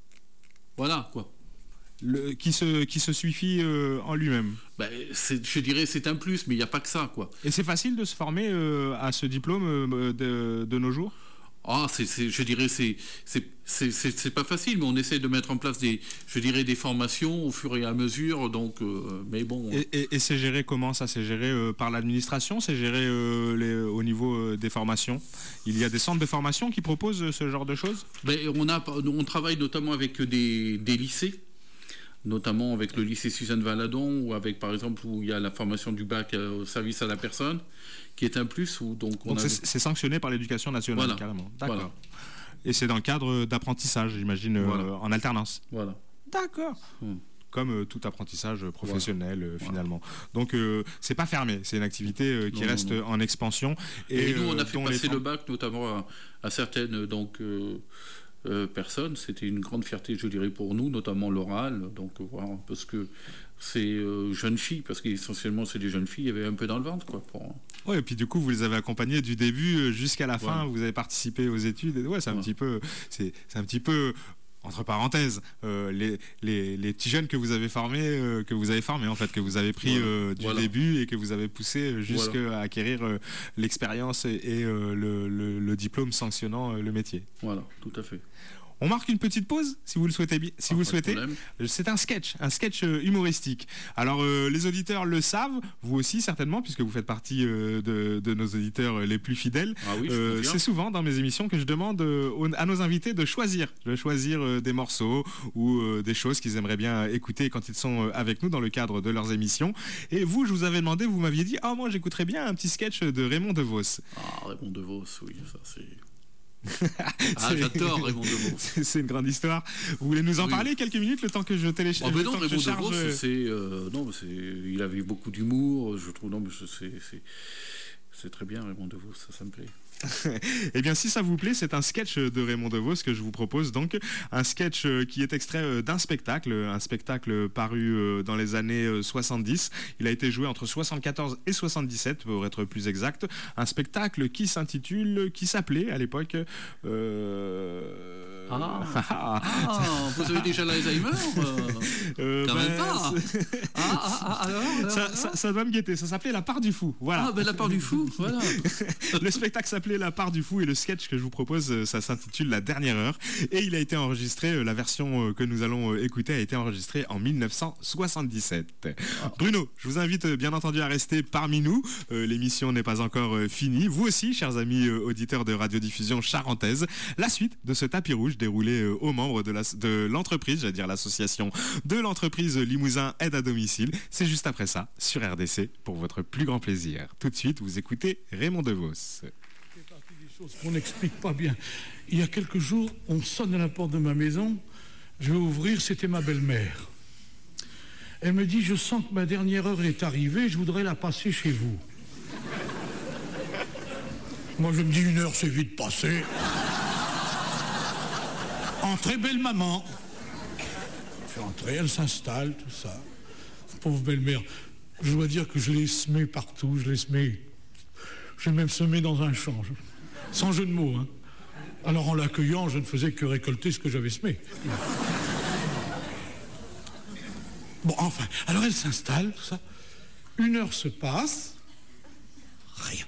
voilà quoi. Le, qui, se, qui se suffit euh, en lui-même. Ben, c'est, je dirais c'est un plus, mais il n'y a pas que ça, quoi. Et c'est facile de se former euh, à ce diplôme euh, de, de nos jours ? Ah, c'est, c'est, je dirais c'est c'est, c'est, c'est c'est pas facile, mais on essaie de mettre en place des, je dirais, des formations au fur et à mesure, donc, euh, mais bon... Et, et, et c'est géré comment ça ? C'est géré euh, par l'administration ? C'est géré euh, les, au niveau euh, des formations ? Il y a des centres de formation qui proposent ce genre de choses ? Ben, on, a, on travaille notamment avec des, des lycées, notamment avec le lycée Suzanne Valadon, ou avec, par exemple, où il y a la formation du bac au service à la personne, qui est un plus. Où, donc on donc a... c'est, c'est sanctionné par l'éducation nationale, voilà. Carrément. D'accord. Voilà. Et c'est dans le cadre d'apprentissage, j'imagine, voilà. euh, en alternance. Voilà. D'accord. Hum. Comme euh, tout apprentissage professionnel, voilà. euh, finalement. Voilà. Donc, euh, c'est pas fermé. C'est une activité euh, qui non, reste non, non. en expansion. Et, et nous, on a euh, fait passer les... le bac, notamment à, à certaines... donc. Euh, Euh, personne, c'était une grande fierté, je dirais, pour nous, notamment l'oral, donc voilà, parce que c'est euh, jeunes filles, parce qu'essentiellement c'est des jeunes filles, il y avait un peu dans le ventre, quoi. Pour... Ouais, et puis du coup vous les avez accompagnées du début jusqu'à la fin, ouais. Vous avez participé aux études, et ouais, c'est un ouais. petit peu, c'est, c'est un petit peu. Entre parenthèses, euh, les, les, les petits jeunes que vous avez formés, euh, que vous avez formés en fait, que vous avez pris voilà. euh, du voilà. début et que vous avez poussé jusqu'à voilà. acquérir euh, l'expérience et, et euh, le, le, le diplôme sanctionnant euh, le métier. Voilà, tout à fait. On marque une petite pause, si vous le souhaitez. Bi- si ah, vous le souhaitez. C'est un sketch, un sketch euh, humoristique. Alors, euh, les auditeurs le savent, vous aussi certainement, puisque vous faites partie euh, de, de nos auditeurs les plus fidèles. Ah oui, euh, c'est souvent dans mes émissions que je demande euh, à nos invités de choisir, de choisir euh, des morceaux ou euh, des choses qu'ils aimeraient bien écouter quand ils sont euh, avec nous dans le cadre de leurs émissions. Et vous, je vous avais demandé, vous m'aviez dit, ah oh, moi j'écouterais bien un petit sketch de Raymond DeVos. Ah, Raymond DeVos, oui, ça c'est... Ah, j'adore Raymond DeVos. C'est, c'est une grande histoire. Vous voulez nous en oui. parler quelques minutes, le temps que je télécharge? Oh, mais non, Raymond DeVos, c'est, euh, non, c'est, il avait beaucoup d'humour, je trouve. Non, mais c'est, c'est, c'est très bien, Raymond DeVos, ça, ça me plaît. Eh bien, si ça vous plaît, c'est un sketch de Raymond DeVos que je vous propose. Donc, un sketch qui est extrait d'un spectacle, un spectacle paru dans les années soixante-dix. Il a été joué entre soixante-quatorze et soixante-dix-sept, pour être plus exact. Un spectacle qui s'intitule, qui s'appelait à l'époque. Euh... Ah, ah, vous avez déjà l'Alzheimer euh, Quand ben, même pas. Ah, ah, ah, alors, alors, ça, alors ça, ça doit me guetter. Ça s'appelait La Part du Fou. Voilà. Ah, ben La Part du Fou. Voilà. Le spectacle s'appelait La Part du Fou et le sketch que je vous propose, ça s'intitule La Dernière Heure. Et il a été enregistré, la version que nous allons écouter a été enregistrée en dix-neuf cent soixante-dix-sept. Ah. Bruno, je vous invite bien entendu à rester parmi nous. Euh, l'émission n'est pas encore finie. Vous aussi, chers amis auditeurs de radiodiffusion charentaise, la suite de ce tapis rouge déroulé aux membres de, la, de l'entreprise, j'allais dire l'association de l'entreprise Limousin Aide à Domicile, c'est juste après ça, sur R D C, pour votre plus grand plaisir. Tout de suite, vous écoutez Raymond DeVos. C'est partie des choses qu'on n'explique pas bien. Il y a quelques jours, on sonne à la porte de ma maison, je vais ouvrir, c'était ma belle-mère. Elle me dit, je sens que ma dernière heure est arrivée, je voudrais la passer chez vous. Moi, je me dis, une heure, c'est vite passé. Entrez, belle maman. Elle fait entrer, elle s'installe, tout ça. Pauvre belle-mère. Je dois dire que je l'ai semée partout, je l'ai semée. Je l'ai même semée dans un champ, je... sans jeu de mots. Hein. Alors en l'accueillant, je ne faisais que récolter ce que j'avais semé. Bon, enfin, alors elle s'installe, tout ça. Une heure se passe, rien.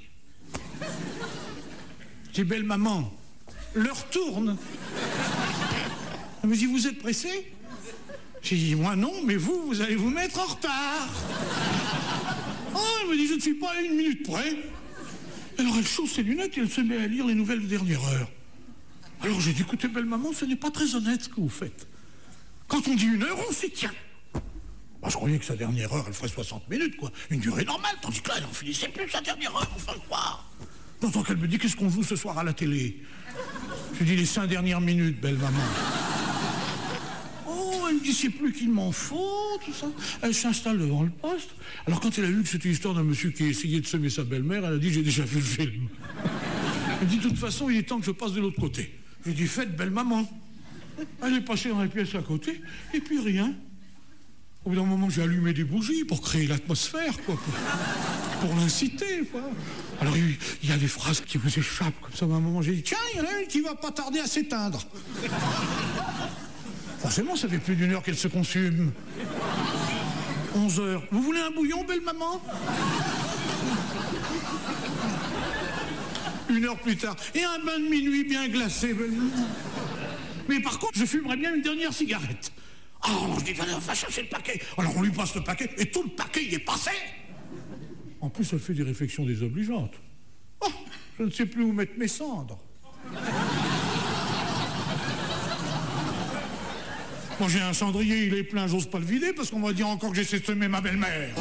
Je dis, belle maman, l'heure tourne. Elle me dit, vous êtes pressée? J'ai dit, moi non, mais vous, vous allez vous mettre en retard. Oh, elle me dit, je ne suis pas à une minute près. Alors elle chausse ses lunettes et elle se met à lire les nouvelles de dernière heure. Alors j'ai dit, écoutez, belle maman, ce n'est pas très honnête ce que vous faites. Quand on dit une heure, on s'y tient. Moi, je croyais que sa dernière heure, elle ferait soixante minutes, quoi. Une durée normale, tandis que là, elle n'en finissait plus sa dernière heure, enfin quoi. J'entends qu'elle me dit, qu'est-ce qu'on joue ce soir à la télé? Je dis, les cinq dernières minutes, belle maman. Oh, elle me dit, c'est plus qu'il m'en faut, tout ça. Elle s'installe devant le poste. Alors quand elle a vu que c'était l'histoire d'un monsieur qui essayait de semer sa belle-mère, elle a dit, j'ai déjà vu le film. Elle me dit, de toute façon, il est temps que je passe de l'autre côté. Je lui ai dit, faites, belle maman. Elle est passée dans la pièce à côté, et puis rien. Au bout d'un moment, j'ai allumé des bougies pour créer l'atmosphère, quoi, pour, pour l'inciter, quoi. Alors, il, il y a des phrases qui vous échappent, comme ça, à un moment, j'ai dit, tiens, il y en a une qui va pas tarder à s'éteindre. Forcément, ça fait plus d'une heure qu'elle se consume. onze heures. Vous voulez un bouillon, belle maman? Une heure plus tard. Et un bain de minuit bien glacé, belle maman. Mais par contre, je fumerais bien une dernière cigarette. Oh, je dis, va, va chercher le paquet. Alors on lui passe le paquet, et tout le paquet y est passé. En plus, elle fait des réflexions désobligeantes. Oh, je ne sais plus où mettre mes cendres. Moi, j'ai un cendrier, il est plein, j'ose pas le vider, parce qu'on va dire encore que j'essaie de semer ma belle-mère.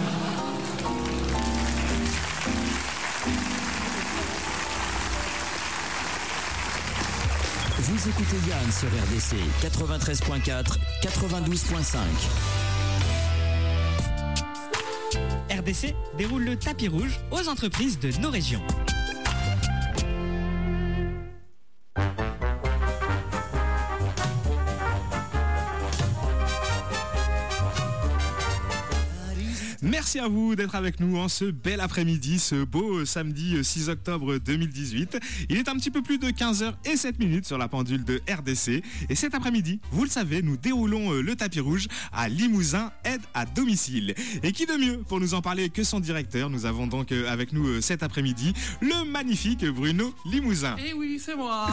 Vous écoutez Yann sur R D C quatre-vingt-treize point quatre, quatre-vingt-douze point cinq. R D C déroule le tapis rouge aux entreprises de nos régions. Merci à vous d'être avec nous en ce bel après-midi, ce beau samedi six octobre deux mille dix-huit. Il est un petit peu plus de quinze heures zéro sept minutes sur la pendule de R D C. Et cet après-midi, vous le savez, nous déroulons le tapis rouge à Limousin, aide à domicile. Et qui de mieux pour nous en parler que son directeur? Nous avons donc avec nous cet après-midi le magnifique Bruno Limousin. Eh oui, c'est moi.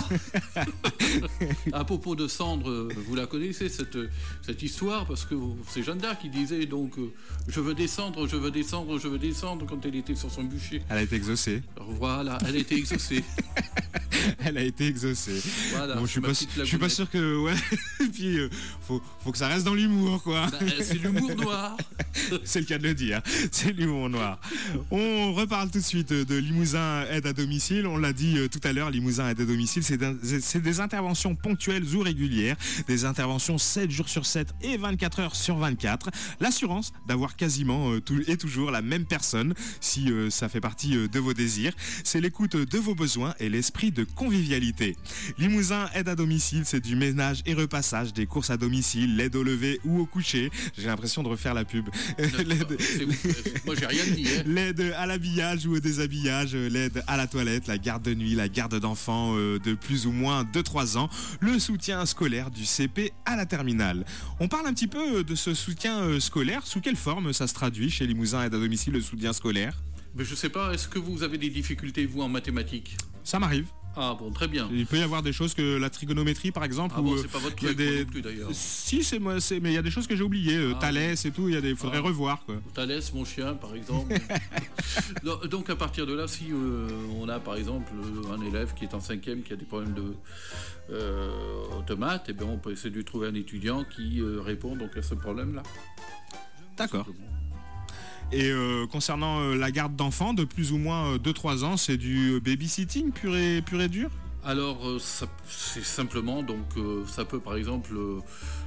À propos de Cendre, vous la connaissez cette, cette histoire, parce que c'est Jeanne d'Arc qui disait donc je veux descendre, je veux descendre, je veux descendre quand elle était sur son bûcher. Elle a été exaucée. Alors voilà, elle a été exaucée. Elle a été exaucée. Voilà, bon, je suis pas, je suis pas sûr que ouais. Et puis euh, faut, faut que ça reste dans l'humour, quoi. Bah, c'est l'humour noir. C'est le cas de le dire. C'est l'humour noir. On reparle tout de suite de Limousin aide à domicile. On l'a dit tout à l'heure, Limousin aide à domicile, c'est des, c'est des interventions ponctuelles ou régulières, des interventions sept jours sur sept et vingt-quatre heures sur vingt-quatre. L'assurance d'avoir quasiment euh, tout, et toujours la même personne si euh, ça fait partie euh, de vos désirs. C'est l'écoute de vos besoins et l'esprit de convivialité. Limousin aide à domicile, c'est du ménage et repassage, des courses à domicile, l'aide au lever ou au coucher. J'ai l'impression de refaire la pub. L'aide, moi j'ai rien dit. Hein. L'aide à l'habillage ou au déshabillage, l'aide à la toilette, la garde de nuit, la garde d'enfants euh, de plus ou moins de trois ans, le soutien scolaire du C P à la terminale. On parle un petit peu de ce soutien euh, scolaire. Sous quelle forme ça se traduit chez Limousin aide à domicile, le soutien scolaire? Mais je sais pas, est-ce que vous avez des difficultés, vous, en mathématiques? Ça m'arrive. Ah bon, très bien. Il peut y avoir des choses que la trigonométrie, par exemple. Ah où, bon, c'est pas votre truc des... non plus, d'ailleurs. Si, c'est moi, c'est... mais il y a des choses que j'ai oubliées. Ah, Thalès et tout, il y a des... faudrait ah, revoir, quoi. Thalès, mon chien, par exemple. Donc, à partir de là, si euh, on a, par exemple, un élève qui est en cinquième, qui a des problèmes de, euh, de maths, eh bien, on peut essayer de lui trouver un étudiant qui euh, répond donc à ce problème-là. D'accord. Et euh, concernant euh, la garde d'enfants de plus ou moins euh, deux trois ans, c'est du babysitting pur et, pur et dur? Alors, euh, ça, c'est simplement, donc, euh, ça peut par exemple, euh,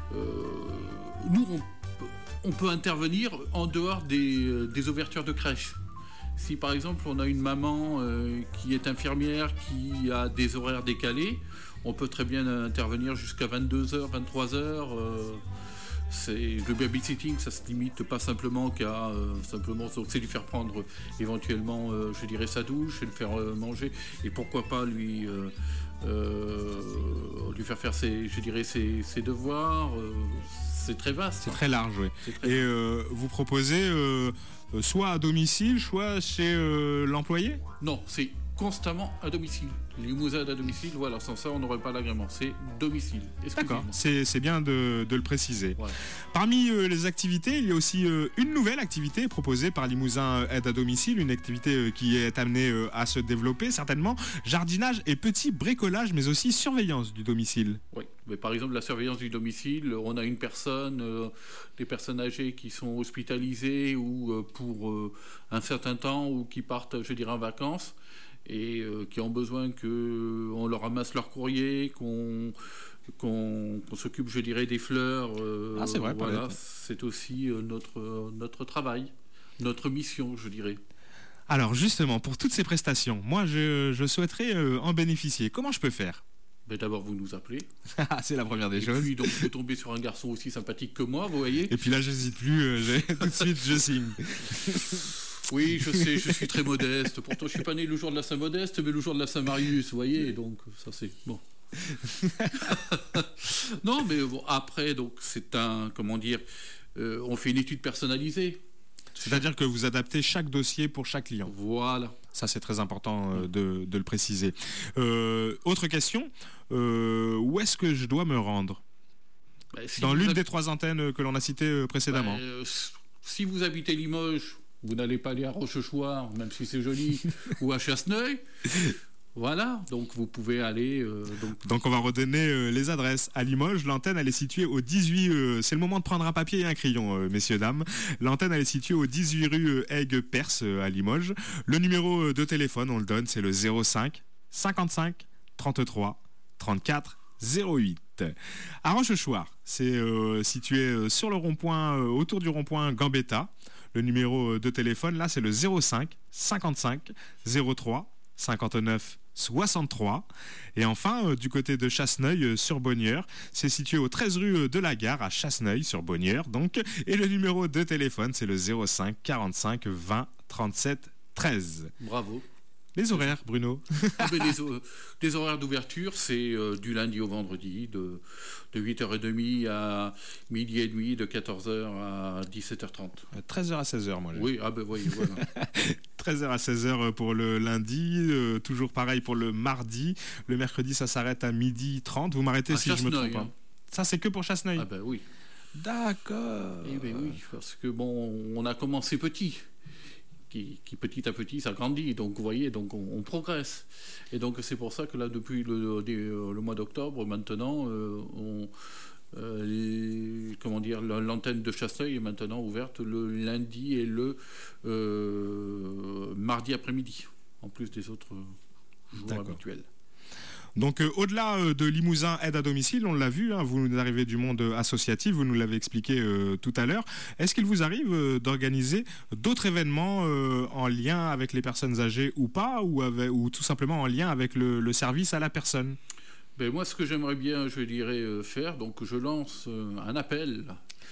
nous, on, on peut intervenir en dehors des, des ouvertures de crèche. Si par exemple, on a une maman euh, qui est infirmière, qui a des horaires décalés, on peut très bien intervenir jusqu'à vingt-deux heures, vingt-trois heures. Euh, C'est, le babysitting, ça se limite pas simplement qu'à euh, simplement, c'est lui faire prendre éventuellement, euh, je dirais, sa douche et le faire euh, manger, et pourquoi pas lui euh, euh, lui faire faire ses, je dirais, ses, ses devoirs. Euh, c'est très vaste. C'est très large, oui. Très et euh, vous proposez euh, soit à domicile, soit chez euh, l'employé? Non, c'est constamment à domicile. Limousin à domicile, voilà, sans ça on n'aurait pas l'agrément, c'est domicile. D'accord, c'est, c'est bien de, de le préciser. Ouais. Parmi euh, les activités, il y a aussi euh, une nouvelle activité proposée par Limousin Aide à domicile, une activité euh, qui est amenée euh, à se développer certainement, jardinage et petit bricolage, mais aussi surveillance du domicile. Oui, mais par exemple la surveillance du domicile, on a une personne, euh, des personnes âgées qui sont hospitalisées ou euh, pour euh, un certain temps ou qui partent, je dirais, en vacances, et euh, qui ont besoin qu'on leur ramasse leur courrier, qu'on, qu'on, qu'on s'occupe, je dirais, des fleurs. Euh, ah, c'est vrai, voilà, c'est aussi euh, notre, euh, notre travail, notre mission, je dirais. Alors justement, pour toutes ces prestations, moi je, je souhaiterais euh, en bénéficier. Comment je peux faire ? Ben d'abord, vous nous appelez. C'est la première des et choses. Et puis, donc, vous tombez sur un garçon aussi sympathique que moi, vous voyez. Et puis là, j'hésite plus, euh, j'ai... tout de suite, je signe. Oui, je sais, je suis très modeste. Pourtant, je suis pas né le jour de la Saint-Modeste, mais le jour de la Saint-Marius, vous voyez. Donc, ça, c'est bon. Non, mais bon, après, donc, c'est un, comment dire, euh, on fait une étude personnalisée. C'est-à-dire que vous adaptez chaque dossier pour chaque client. Voilà. Ça, c'est très important euh, de, de le préciser. Euh, autre question, euh, où est-ce que je dois me rendre ? Bah, si Dans l'une hab... des trois antennes que l'on a citées euh, précédemment. Bah, euh, si vous habitez Limoges, vous n'allez pas aller à Rochechouart, même si c'est joli, ou à Chasseneuil. Voilà, donc vous pouvez aller... Euh, donc... donc on va redonner euh, les adresses. À Limoges, l'antenne elle est située au dix-huit... Euh, c'est le moment de prendre un papier et un crayon, euh, messieurs, dames. L'antenne elle est située au dix-huit rue euh, Aigues-Perse euh, à Limoges. Le numéro de téléphone, on le donne, c'est le zéro cinq cinquante-cinq trente-trois trente-quatre zéro huit. À Rochechouart, c'est euh, situé euh, sur le rond-point, euh, autour du rond-point Gambetta. Le numéro de téléphone, là, c'est le zéro cinq cinquante-cinq zéro trois cinquante-neuf soixante-trois. Et enfin, euh, du côté de Chasseneuil, euh, sur Bonnieure, c'est situé au treize rue de la Gare, à Chasseneuil, sur Bonnieure, donc. Et le numéro de téléphone, c'est le zéro cinq quarante-cinq vingt trente-sept treize. Bravo. Les horaires, Bruno. Ah ben les, les horaires d'ouverture, c'est euh, du lundi au vendredi, de, de huit heures trente à midi et demi, de quatorze heures à dix-sept heures trente. treize heures à seize heures, moi. Oui, ah ben voyez, voilà. treize heures à seize heures pour le lundi, euh, toujours pareil pour le mardi. Le mercredi, ça s'arrête à midi trente. Vous m'arrêtez à si je me trompe pas. Hein. Ça, c'est que pour Chasseneuil. Ah ben oui. D'accord. Eh ben oui, parce que bon, on a commencé petit. Qui, qui petit à petit s'agrandit, donc vous voyez, donc on, on progresse, et donc c'est pour ça que là depuis le, le, le mois d'octobre maintenant, euh, on, euh, les, comment dire, l'antenne de Chasseneuil est maintenant ouverte le lundi et le euh, mardi après-midi, en plus des autres jours D'accord. habituels. Donc euh, au-delà euh, de Limousin Aide à domicile, on l'a vu, hein, vous arrivez du monde associatif, vous nous l'avez expliqué euh, tout à l'heure. Est-ce qu'il vous arrive euh, d'organiser d'autres événements euh, en lien avec les personnes âgées ou pas, ou, avec, ou tout simplement en lien avec le, le service à la personne ? Ben, moi, ce que j'aimerais bien, je dirais, euh, faire, donc je lance euh, un appel.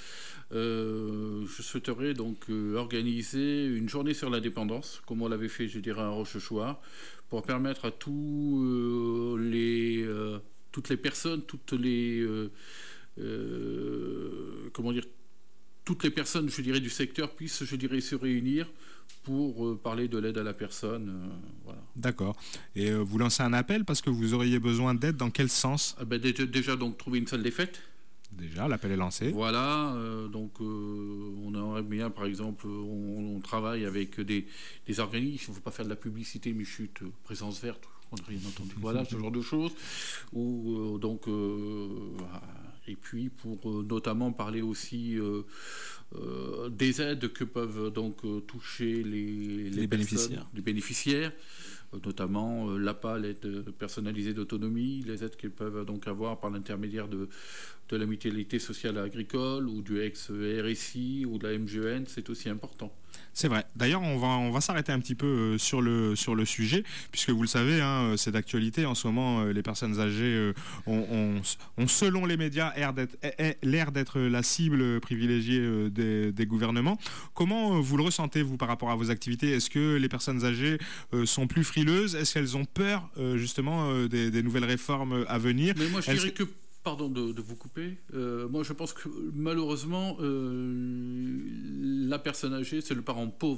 Euh, je souhaiterais donc euh, organiser une journée sur la dépendance, comme on l'avait fait, je dirais, à Rochechouart, pour permettre à tous euh, les, euh, toutes les personnes, toutes les, euh, euh, comment dire, toutes les personnes, je dirais, du secteur puissent, je dirais, se réunir pour euh, parler de l'aide à la personne. Euh, voilà. D'accord. Et euh, vous lancez un appel parce que vous auriez besoin d'aide dans quel sens ? ah ben, déjà, déjà, donc, trouver une salle des fêtes. Déjà, l'appel est lancé. Voilà, euh, donc euh, on aimerait bien, par exemple, on, on travaille avec des, des organismes, il ne faut pas faire de la publicité, mais chute, présence verte, on n'a rien entendu, voilà, ce genre de choses. Ou, euh, donc, euh, et puis, pour euh, notamment parler aussi euh, euh, des aides que peuvent donc toucher les, les, les bénéficiaires. les bénéficiaires. Notamment euh, l'A P A, l'aide personnalisée d'autonomie, les aides qu'ils peuvent donc avoir par l'intermédiaire de, de la mutualité sociale agricole ou du ex-R S I ou de la M G E N, c'est aussi important. C'est vrai. D'ailleurs, on va, on va s'arrêter un petit peu euh, sur, le, sur le sujet, puisque vous le savez, hein, c'est d'actualité. En ce moment, euh, les personnes âgées euh, ont, ont, ont, selon les médias, l'air d'être, l'air d'être la cible privilégiée euh, des, des gouvernements. Comment euh, vous le ressentez, vous, par rapport à vos activités ? Est-ce que les personnes âgées euh, sont plus frileuses ? Est-ce qu'elles ont peur, euh, justement, euh, des, des nouvelles réformes à venir ? Mais moi, je dirais Elles... que... Pardon de, de vous couper. Euh, moi, je pense que malheureusement, euh, la personne âgée, c'est le parent pauvre,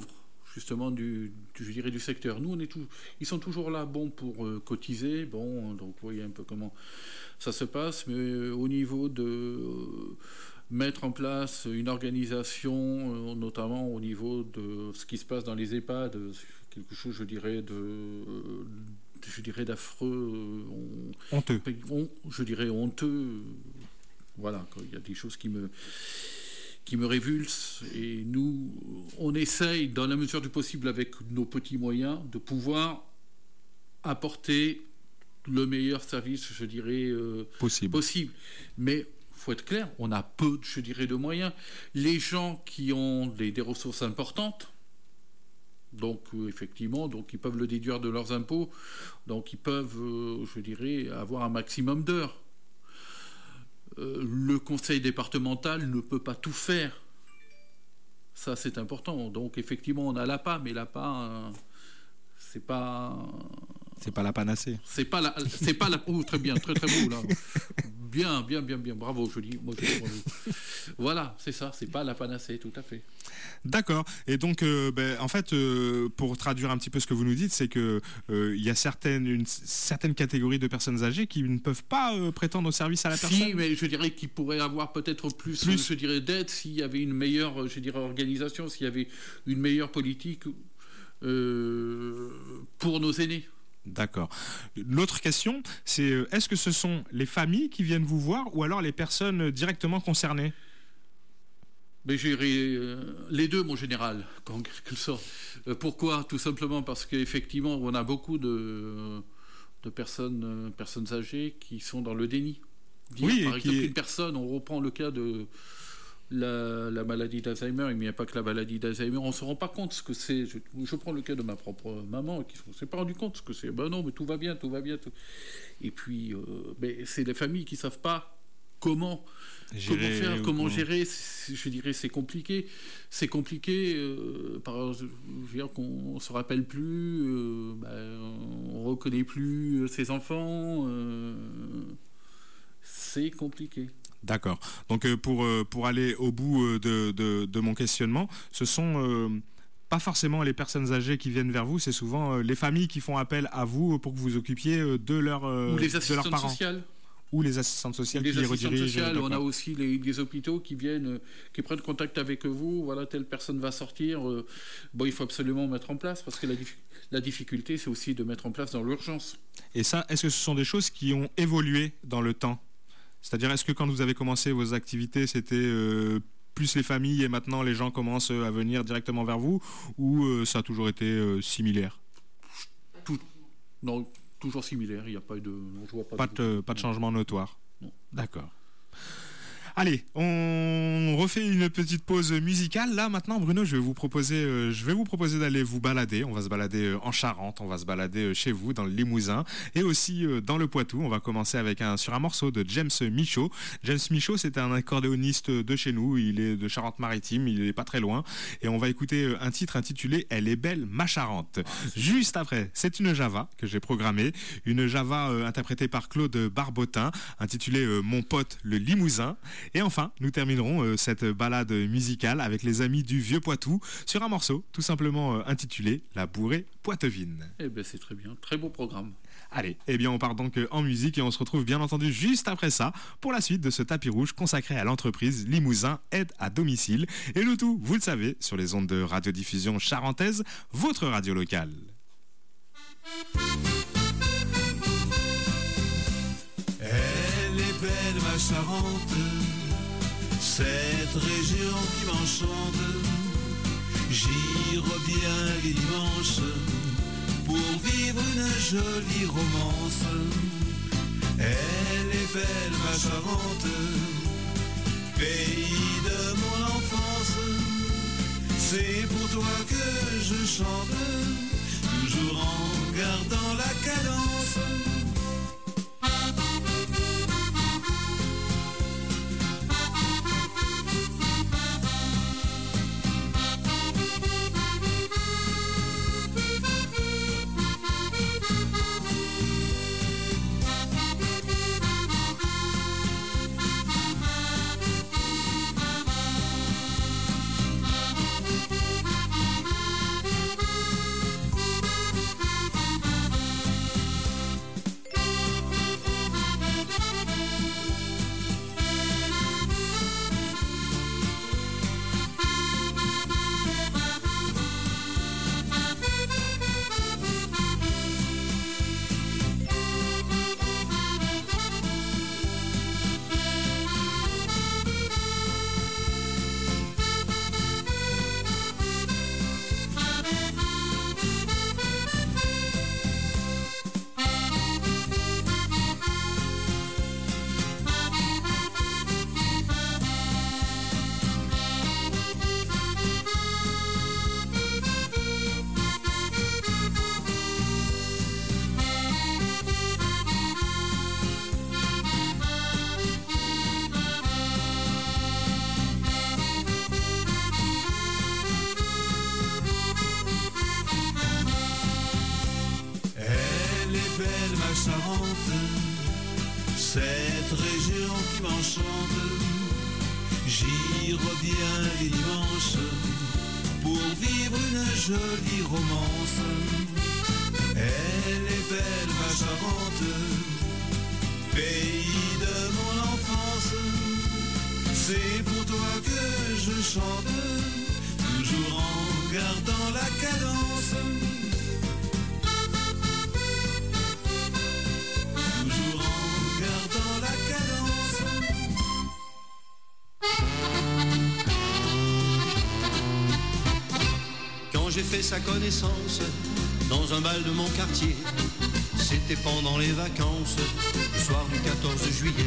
justement du, du, je dirais, du secteur. Nous, on est tout, ils sont toujours là, bon, pour euh, cotiser, bon, donc vous voyez un peu comment ça se passe, mais euh, au niveau de euh, mettre en place une organisation, euh, notamment au niveau de ce qui se passe dans les EHPAD, quelque chose, je dirais, de, euh, je dirais d'affreux, euh, on, honteux, on, je dirais honteux, euh, voilà, quoi. Il y a des choses qui me qui me révulsent, et nous, on essaye, dans la mesure du possible, avec nos petits moyens, de pouvoir apporter le meilleur service, je dirais, euh, possible. possible. Mais il faut être clair, on a peu, je dirais, de moyens. Les gens qui ont des, des ressources importantes, donc euh, effectivement, donc ils peuvent le déduire de leurs impôts, donc ils peuvent, euh, je dirais, avoir un maximum d'heures. Euh, le conseil départemental ne peut pas tout faire. Ça, c'est important. Donc, effectivement, on a l'A P A, mais l'A P A, euh, c'est pas... C'est pas la panacée. C'est pas la... C'est pas la... Oh, très bien, très très beau, là. Bien, bien, bien, bien. Bravo, je dis. Moi, je dis bravo. Voilà, c'est ça. C'est pas la panacée, tout à fait. D'accord. Et donc, euh, ben, en fait, euh, pour traduire un petit peu ce que vous nous dites, c'est que euh, il y a certaines, une certaine catégorie de personnes âgées qui ne peuvent pas euh, prétendre au service à la personne. Si, mais je dirais qu'ils pourraient avoir peut-être plus, plus. je dirais, d'aide s'il y avait une meilleure, je dirais, organisation, s'il y avait une meilleure politique euh, pour nos aînés. D'accord. L'autre question, c'est est-ce que ce sont les familles qui viennent vous voir ou alors les personnes directement concernées ? Mais j'irai euh, les deux, mon général, en quelque sorte. Euh, pourquoi ? Tout simplement parce qu'effectivement, on a beaucoup de, de personnes, euh, personnes âgées qui sont dans le déni. Dire, oui, par exemple, est... une personne, on reprend le cas de la, la maladie d'Alzheimer, il n'y a pas que la maladie d'Alzheimer, on ne se rend pas compte ce que c'est. Je, je prends le cas de ma propre maman, qui ne s'est pas rendu compte ce que c'est. Ben non, mais tout va bien, tout va bien. Tout... Et puis, euh, mais c'est les familles qui ne savent pas comment... Gérer, comment faire, comment, comment gérer, je dirais c'est compliqué, c'est compliqué, euh, par, je veux dire qu'on ne se rappelle plus, euh, bah, on ne reconnaît plus ses enfants, euh, c'est compliqué. D'accord, donc euh, pour, euh, pour aller au bout de, de, de mon questionnement, ce sont euh, pas forcément les personnes âgées qui viennent vers vous, c'est souvent euh, les familles qui font appel à vous pour que vous occupiez de, leur, euh, Ou les de leurs assistantes parents. Sociales. Ou les assistantes sociales les qui les assistantes redirigent. Sociales, on a aussi les, les hôpitaux qui viennent, qui prennent contact avec vous. Voilà, telle personne va sortir. Euh, bon, il faut absolument mettre en place parce que la, la difficulté, c'est aussi de mettre en place dans l'urgence. Et ça, est-ce que ce sont des choses qui ont évolué dans le temps ? C'est-à-dire, est-ce que quand vous avez commencé vos activités, c'était euh, plus les familles et maintenant les gens commencent à venir directement vers vous, ou euh, ça a toujours été euh, similaire ? Tout, non. Toujours similaire, il n'y a pas de... Non, je vois pas, pas, de, de, pas de changement notoire. Non. D'accord. Allez, on refait une petite pause musicale. Là, maintenant, Bruno, je vais vous proposer, euh, je vais vous proposer d'aller vous balader. On va se balader euh, en Charente, on va se balader euh, chez vous, dans le Limousin, et aussi euh, dans le Poitou. On va commencer avec un, sur un morceau de James Michaud. James Michaud, c'est un accordéoniste de chez nous. Il est de Charente-Maritime, il n'est pas très loin. Et on va écouter euh, un titre intitulé « Elle est belle, ma Charente ». Juste après, c'est une Java que j'ai programmée. Une Java euh, interprétée par Claude Barbotin, intitulée euh, « Mon pote, le Limousin ». Et enfin, nous terminerons euh, cette balade musicale avec les amis du Vieux Poitou sur un morceau tout simplement euh, intitulé La bourrée poitevine. Eh bien, c'est très bien, très beau programme. Allez, eh bien on part donc en musique et on se retrouve bien entendu juste après ça pour la suite de ce tapis rouge consacré à l'entreprise Limousin Aide à domicile. Et le tout, vous le savez, sur les ondes de radiodiffusion charentaise, votre radio locale. Elle est belle ma Charente, cette région qui m'enchante. J'y reviens les dimanches pour vivre une jolie romance. Elle est belle ma Charente, pays de mon enfance. C'est pour toi que je chante, toujours en gardant la cadence. est belle ma Charente, cette région qui m'enchante. J'y reviens les dimanches pour vivre une jolie romance. Elle est belle ma Charente, pays de mon enfance. C'est pour toi que je chante, toujours en gardant la cadence. Toujours en gardant la cadence. Quand j'ai fait sa connaissance dans un bal de mon quartier, c'était pendant les vacances, le soir du quatorze juillet.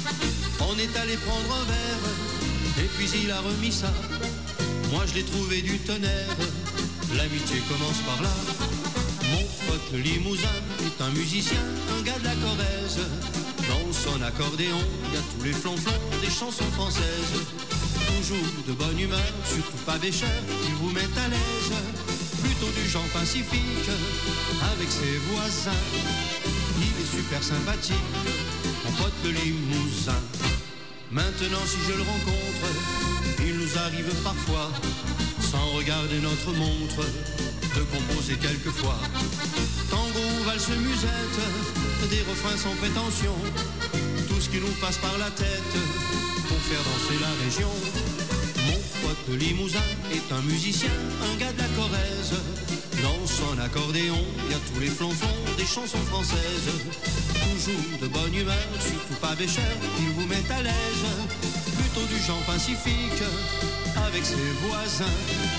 On est allé prendre un verre, et puis il a remis ça. Moi je l'ai trouvé du tonnerre, l'amitié commence par là. Mon pote le Limousin est un musicien, un gars de la Corrèze. Dans son accordéon, il y a tous les flonflons des chansons françaises. Toujours de bonne humeur, surtout pas bêcheur, il vous met à l'aise. Plutôt du genre pacifique, avec ses voisins. Il est super sympathique, mon pote le Limousin. Maintenant si je le rencontre, il nous arrive parfois, sans regarder notre montre, de composer quelquefois. Tango, valse, musette, des refrains sans prétention, tout ce qui nous passe par la tête, pour faire danser la région. Mon pote le Limousin est un musicien, un gars de la Corrèze. Dans son accordéon, il y a tous les flonflons des chansons françaises. Toujours de bonne humeur, surtout pas bêcheur, il vous met à l'aise. Plutôt du genre pacifique, avec ses voisins.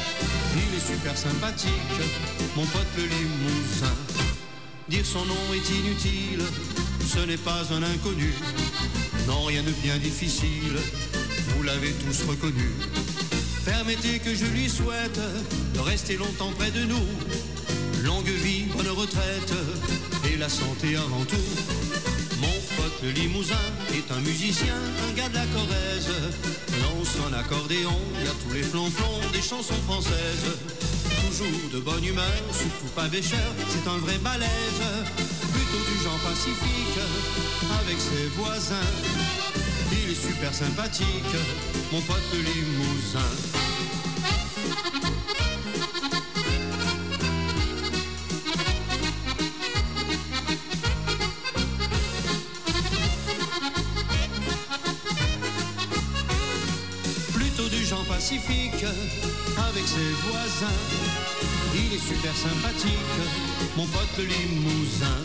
Il est super sympathique, mon pote le Limousin. Dire son nom est inutile, ce n'est pas un inconnu. Non, rien de bien difficile, vous l'avez tous reconnu. Permettez que je lui souhaite de rester longtemps près de nous. Longue vie, bonne retraite et la santé avant tout. Mon pote le Limousin est un musicien, un gars de la Corrèze. Dans son accordéon, il y a tous les flonflons des chansons françaises. Toujours de bonne humeur, surtout pas bêcheur, c'est un vrai balèze. Plutôt du genre pacifique, avec ses voisins. Il est super sympathique, mon pote le Limousin. Plutôt du genre pacifique, avec ses voisins. Il est super sympathique, mon pote le Limousin.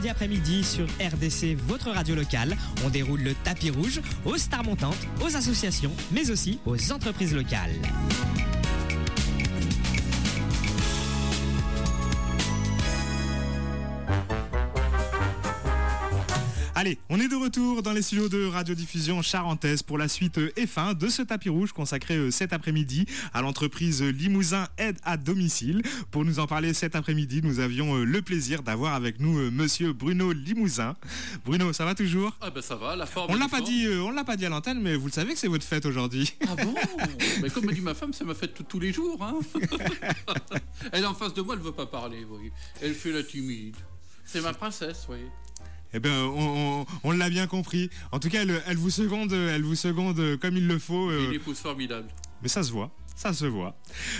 samedi après-midi sur R D C, votre radio locale. On déroule le tapis rouge aux stars montantes, aux associations, mais aussi aux entreprises locales. Allez, on est de retour dans les studios de radiodiffusion charentaise pour la suite F un de ce tapis rouge consacré cet après-midi à l'entreprise Limousin Aide à domicile. Pour nous en parler cet après-midi, nous avions le plaisir d'avoir avec nous monsieur Bruno Limousin. Bruno, ça va toujours ? Ah ben ça va, la forme. On l'a pas dit, on l'a pas dit à l'antenne, mais vous le savez que c'est votre fête aujourd'hui. Ah bon ? Mais comme m'a dit ma femme, c'est ma fête tout, tous les jours. Hein. Elle est en face de moi, elle veut pas parler, vous voyez. Elle fait la timide. C'est ma princesse, vous voyez. Eh bien, on, on, on l'a bien compris. En tout cas, elle, elle vous seconde, elle vous seconde comme il le faut. Euh... Une épouse formidable. Mais ça se voit. Ça se voit.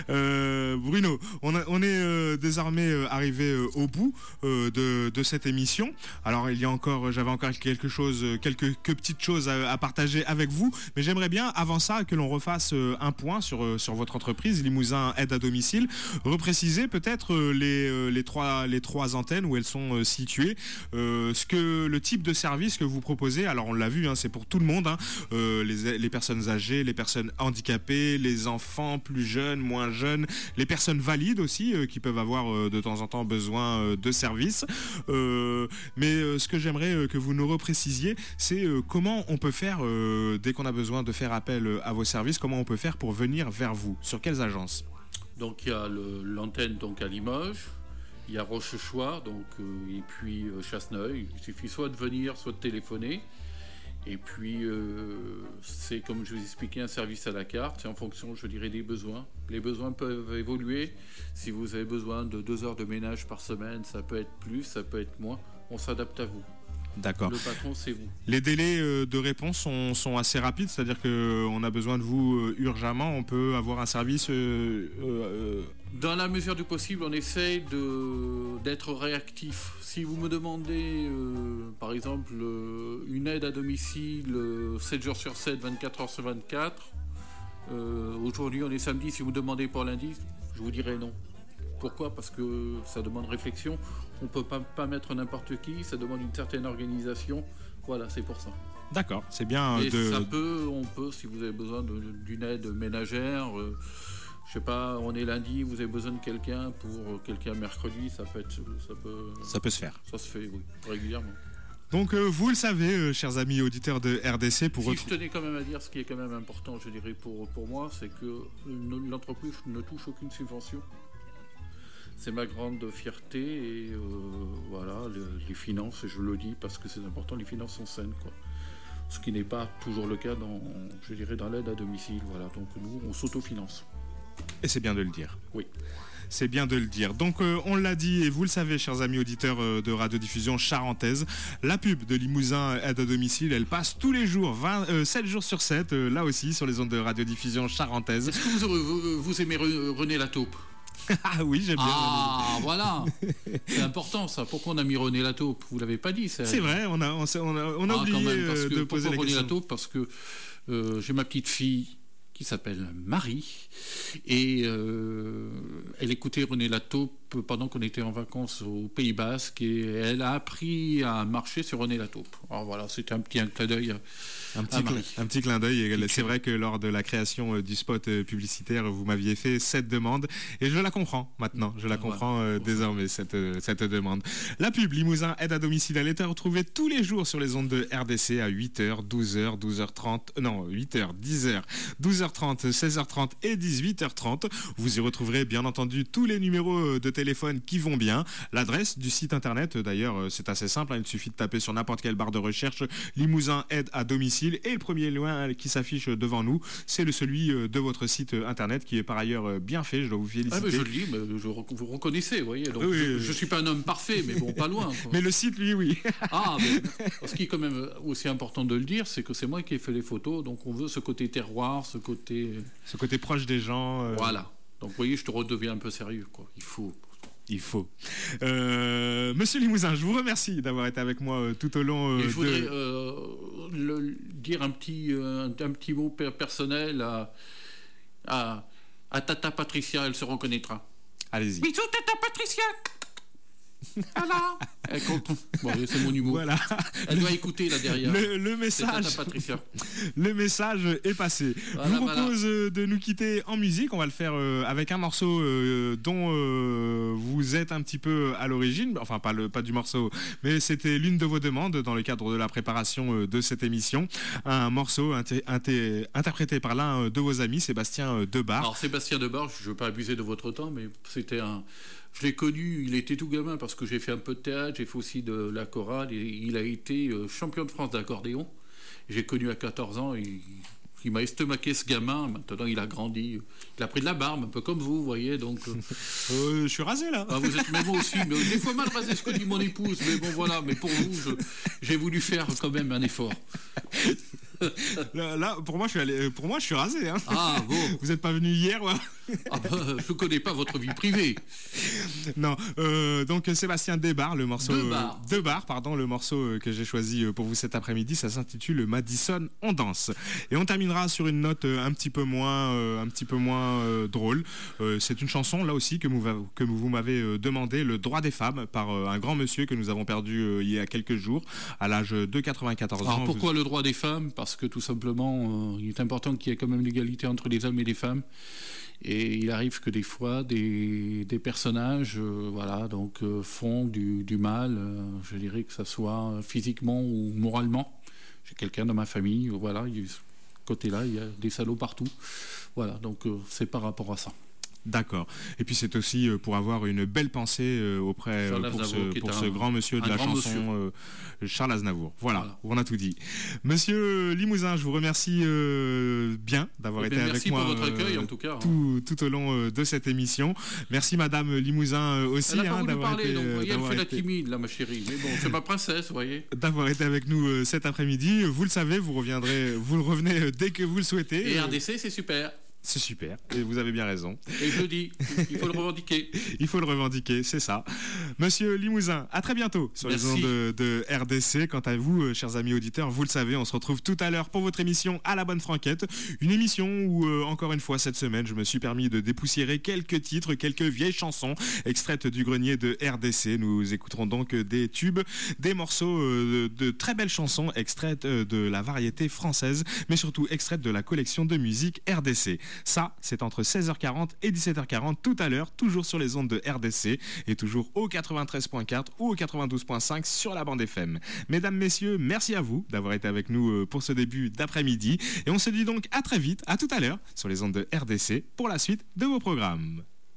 Euh, Bruno, on, a, on est euh, désormais euh, arrivé euh, au bout euh, de, de cette émission. Alors, il y a encore, j'avais encore quelque chose, quelques que petites choses à, à partager avec vous, mais j'aimerais bien, avant ça, que l'on refasse euh, un point sur, euh, sur votre entreprise, Limousin Aide à domicile. Repréciser peut-être euh, les, euh, les, trois, les trois antennes où elles sont euh, situées, euh, ce que le type de service que vous proposez. Alors, on l'a vu, hein, c'est pour tout le monde, hein, euh, les, les personnes âgées, les personnes handicapées, les enfants plus jeunes, moins jeunes, les personnes valides aussi euh, qui peuvent avoir euh, de temps en temps besoin euh, de services. Euh, mais euh, ce que j'aimerais euh, que vous nous reprécisiez, c'est euh, comment on peut faire, euh, dès qu'on a besoin de faire appel euh, à vos services, comment on peut faire pour venir vers vous, sur quelles agences? Donc il y a le, l'antenne donc à Limoges, il y a Rochechouart, donc, euh, et puis euh, Chasseneuil. Il suffit soit de venir, soit de téléphoner. Et puis, euh, c'est comme je vous expliquais, un service à la carte. C'est en fonction, je dirais, des besoins. Les besoins peuvent évoluer. Si vous avez besoin de deux heures de ménage par semaine, ça peut être plus, ça peut être moins. On s'adapte à vous. D'accord. Le patron, c'est vous. Les délais de réponse sont, sont assez rapides, c'est-à-dire qu'on a besoin de vous urgemment. On peut avoir un service... Euh, euh... Dans la mesure du possible, on essaye de, d'être réactif. Si vous me demandez, euh, par exemple, euh, une aide à domicile euh, sept jours sur sept, vingt-quatre heures sur vingt-quatre, euh, aujourd'hui on est samedi, si vous me demandez pour lundi, je vous dirai non. Pourquoi ? Parce que ça demande réflexion. On ne peut pas, pas mettre n'importe qui, ça demande une certaine organisation. Voilà, c'est pour ça. D'accord, c'est bien. Et de... ça peut, on peut, si vous avez besoin de, d'une aide ménagère... Euh, je sais pas, on est lundi, vous avez besoin de quelqu'un pour quelqu'un mercredi, ça peut être, ça peut, ça peut se faire. Ça se fait, oui, régulièrement. Donc euh, vous le savez, euh, chers amis auditeurs de R D C, pour si retrouver... je tenais quand même à dire, ce qui est quand même important, je dirais pour pour moi, c'est que l'entreprise ne touche aucune subvention. C'est ma grande fierté et euh, voilà, le, les finances, je le dis parce que c'est important, les finances sont saines, quoi. Ce qui n'est pas toujours le cas dans, je dirais, dans l'aide à domicile, voilà. Donc nous, on s'autofinance. Et c'est bien de le dire. Oui. C'est bien de le dire. Donc euh, on l'a dit et vous le savez, chers amis auditeurs euh, de radiodiffusion charentaise, la pub de Limousin Aide à domicile, elle passe tous les jours, vingt, euh, sept jours sur sept, euh, là aussi sur les ondes de radiodiffusion charentaise. Est-ce que vous, vous, vous aimez René Lataupe? Ah oui, j'aime bien. Ah, voilà. C'est important ça. Pourquoi on a mis René Lataupe? Vous l'avez pas dit. C'est, c'est vrai, on a, on a, on a, on a ah, oublié même, parce que, de poser la René question. Lataupe, parce que euh, j'ai ma petite fille qui s'appelle Marie, et euh, elle écoutait René Lataupe pendant qu'on était en vacances au Pays Basque, et elle a appris à marcher sur René Lataupe. Alors voilà, c'était un petit un clin d'œil à, un petit, à cl- un petit clin d'œil. Et c'est vrai que lors de la création du spot publicitaire, vous m'aviez fait cette demande, et je la comprends maintenant, je la comprends voilà, euh, désormais, cette, cette demande. La pub Limousin Aide à domicile, elle est à retrouver tous les jours sur les ondes de R D C à huit heures, douze heures, douze heures trente, non, huit heures, dix heures, douze heures trente, seize heures trente et dix-huit heures trente. Vous y retrouverez bien entendu tous les numéros de téléphone qui vont bien. L'adresse du site internet, d'ailleurs, c'est assez simple, hein, il suffit de taper sur n'importe quelle barre de recherche Limousin Aide à domicile, et le premier lien qui s'affiche devant nous, c'est le celui de votre site internet, qui est par ailleurs bien fait, je dois vous féliciter. Ah mais je le dis, mais je, vous reconnaissez, vous voyez. Donc oui, je ne suis pas un homme parfait, mais bon, pas loin. Quoi. Mais le site, lui, oui. Ah, mais ce qui est quand même aussi important de le dire, c'est que c'est moi qui ai fait les photos, donc on veut ce côté terroir, ce côté... Ce côté proche des gens. Euh... Voilà. Donc vous voyez, je te redeviens un peu sérieux, quoi. Il faut... Il faut. Euh, Monsieur Limousin, je vous remercie d'avoir été avec moi tout au long. Euh, Et je voudrais de... euh, le, dire un petit, euh, un petit mot personnel à, à, à Tata Patricia, elle se reconnaîtra. Allez-y. Bisous Tata Patricia. Voilà. Elle compte. Bon, c'est mon humour. Voilà. Elle doit écouter là derrière. Le, le message. C'est Patricia. Le message est passé. Voilà, Je vous propose voilà. de nous quitter en musique. On va le faire euh, avec un morceau euh, dont euh, vous êtes un petit peu à l'origine. Enfin, pas, le, pas du morceau, mais c'était l'une de vos demandes dans le cadre de la préparation euh, de cette émission. Un morceau inté- inté- interprété par l'un de vos amis, Sébastien Debar. Alors, Sébastien Debar, je ne veux pas abuser de votre temps, mais c'était un. Je l'ai connu, il était tout gamin parce que j'ai fait un peu de théâtre, j'ai fait aussi de la chorale, et il a été champion de France d'accordéon. J'ai connu à quatorze ans, il, il m'a estomaqué ce gamin, maintenant il a grandi, il a pris de la barbe, un peu comme vous, vous voyez, donc... Euh, je suis rasé là. Ah, vous êtes même moi aussi, mais des fois mal rasé ce que dit mon épouse, mais bon voilà, mais pour vous, je, j'ai voulu faire quand même un effort. Là, là, pour moi, je suis allé, pour moi, je suis rasé. Hein. Ah bon. Vous n'êtes pas venu hier, ouais. Ah bah, je ne connais pas votre vie privée. Non, euh, donc Sébastien Debar, le morceau Debar. euh, Debar, pardon, le morceau que j'ai choisi pour vous cet après-midi, ça s'intitule Madison, on danse. Et on terminera sur une note un petit peu moins, euh, un petit peu moins euh, drôle. Euh, c'est une chanson là aussi que, vous, que vous m'avez demandé, Le droit des femmes, par euh, un grand monsieur que nous avons perdu euh, il y a quelques jours, à l'âge de quatre-vingt-quatorze ans. Alors pourquoi vous... le droit des femmes ? Parce que tout simplement, euh, il est important qu'il y ait quand même l'égalité entre les hommes et les femmes. Et il arrive que des fois, des, des personnages euh, voilà, donc, euh, font du, du mal, euh, je dirais que ce soit physiquement ou moralement. J'ai quelqu'un dans ma famille, voilà, il, ce côté-là, il y a des salauds partout. Voilà, donc euh, c'est par rapport à ça. D'accord. Et puis c'est aussi pour avoir une belle pensée euh, auprès euh, pour ce, pour ce un, grand monsieur de la chanson euh, Charles Aznavour. Voilà, voilà, on a tout dit. Monsieur Limousin, je vous remercie euh, bien d'avoir eh été bien, avec moi pour votre accueil, en tout, cas, tout, tout au long euh, de cette émission. Merci Madame Limousin euh, aussi. Elle n'a pas hein, voulu d'avoir parler, été, donc voyez, elle fait été... la timide là, ma chérie. Mais bon, c'est ma princesse, vous voyez. D'avoir été avec nous euh, cet après-midi. Vous le savez, vous reviendrez, vous revenez dès que vous le souhaitez. Et R D C, c'est super. C'est super, et vous avez bien raison. Et je le dis, il faut le revendiquer. Il faut le revendiquer, c'est ça. Monsieur Limousin, à très bientôt sur Merci. les ondes de, de R D C. Quant à vous, chers amis auditeurs, vous le savez, on se retrouve tout à l'heure pour votre émission À la bonne franquette. Une émission où, euh, encore une fois, cette semaine, je me suis permis de dépoussiérer quelques titres, quelques vieilles chansons extraites du grenier de R D C. Nous écouterons donc des tubes, des morceaux euh, de, de très belles chansons extraites de la variété française, mais surtout extraites de la collection de musique R D C. Ça, c'est entre seize heures quarante et dix-sept heures quarante tout à l'heure, toujours sur les ondes de R D C et toujours au quatre-vingt-treize point quatre ou au quatre-vingt-douze point cinq sur la bande F M. Mesdames, messieurs, merci à vous d'avoir été avec nous pour ce début d'après-midi et on se dit donc à très vite, à tout à l'heure sur les ondes de R D C pour la suite de vos programmes.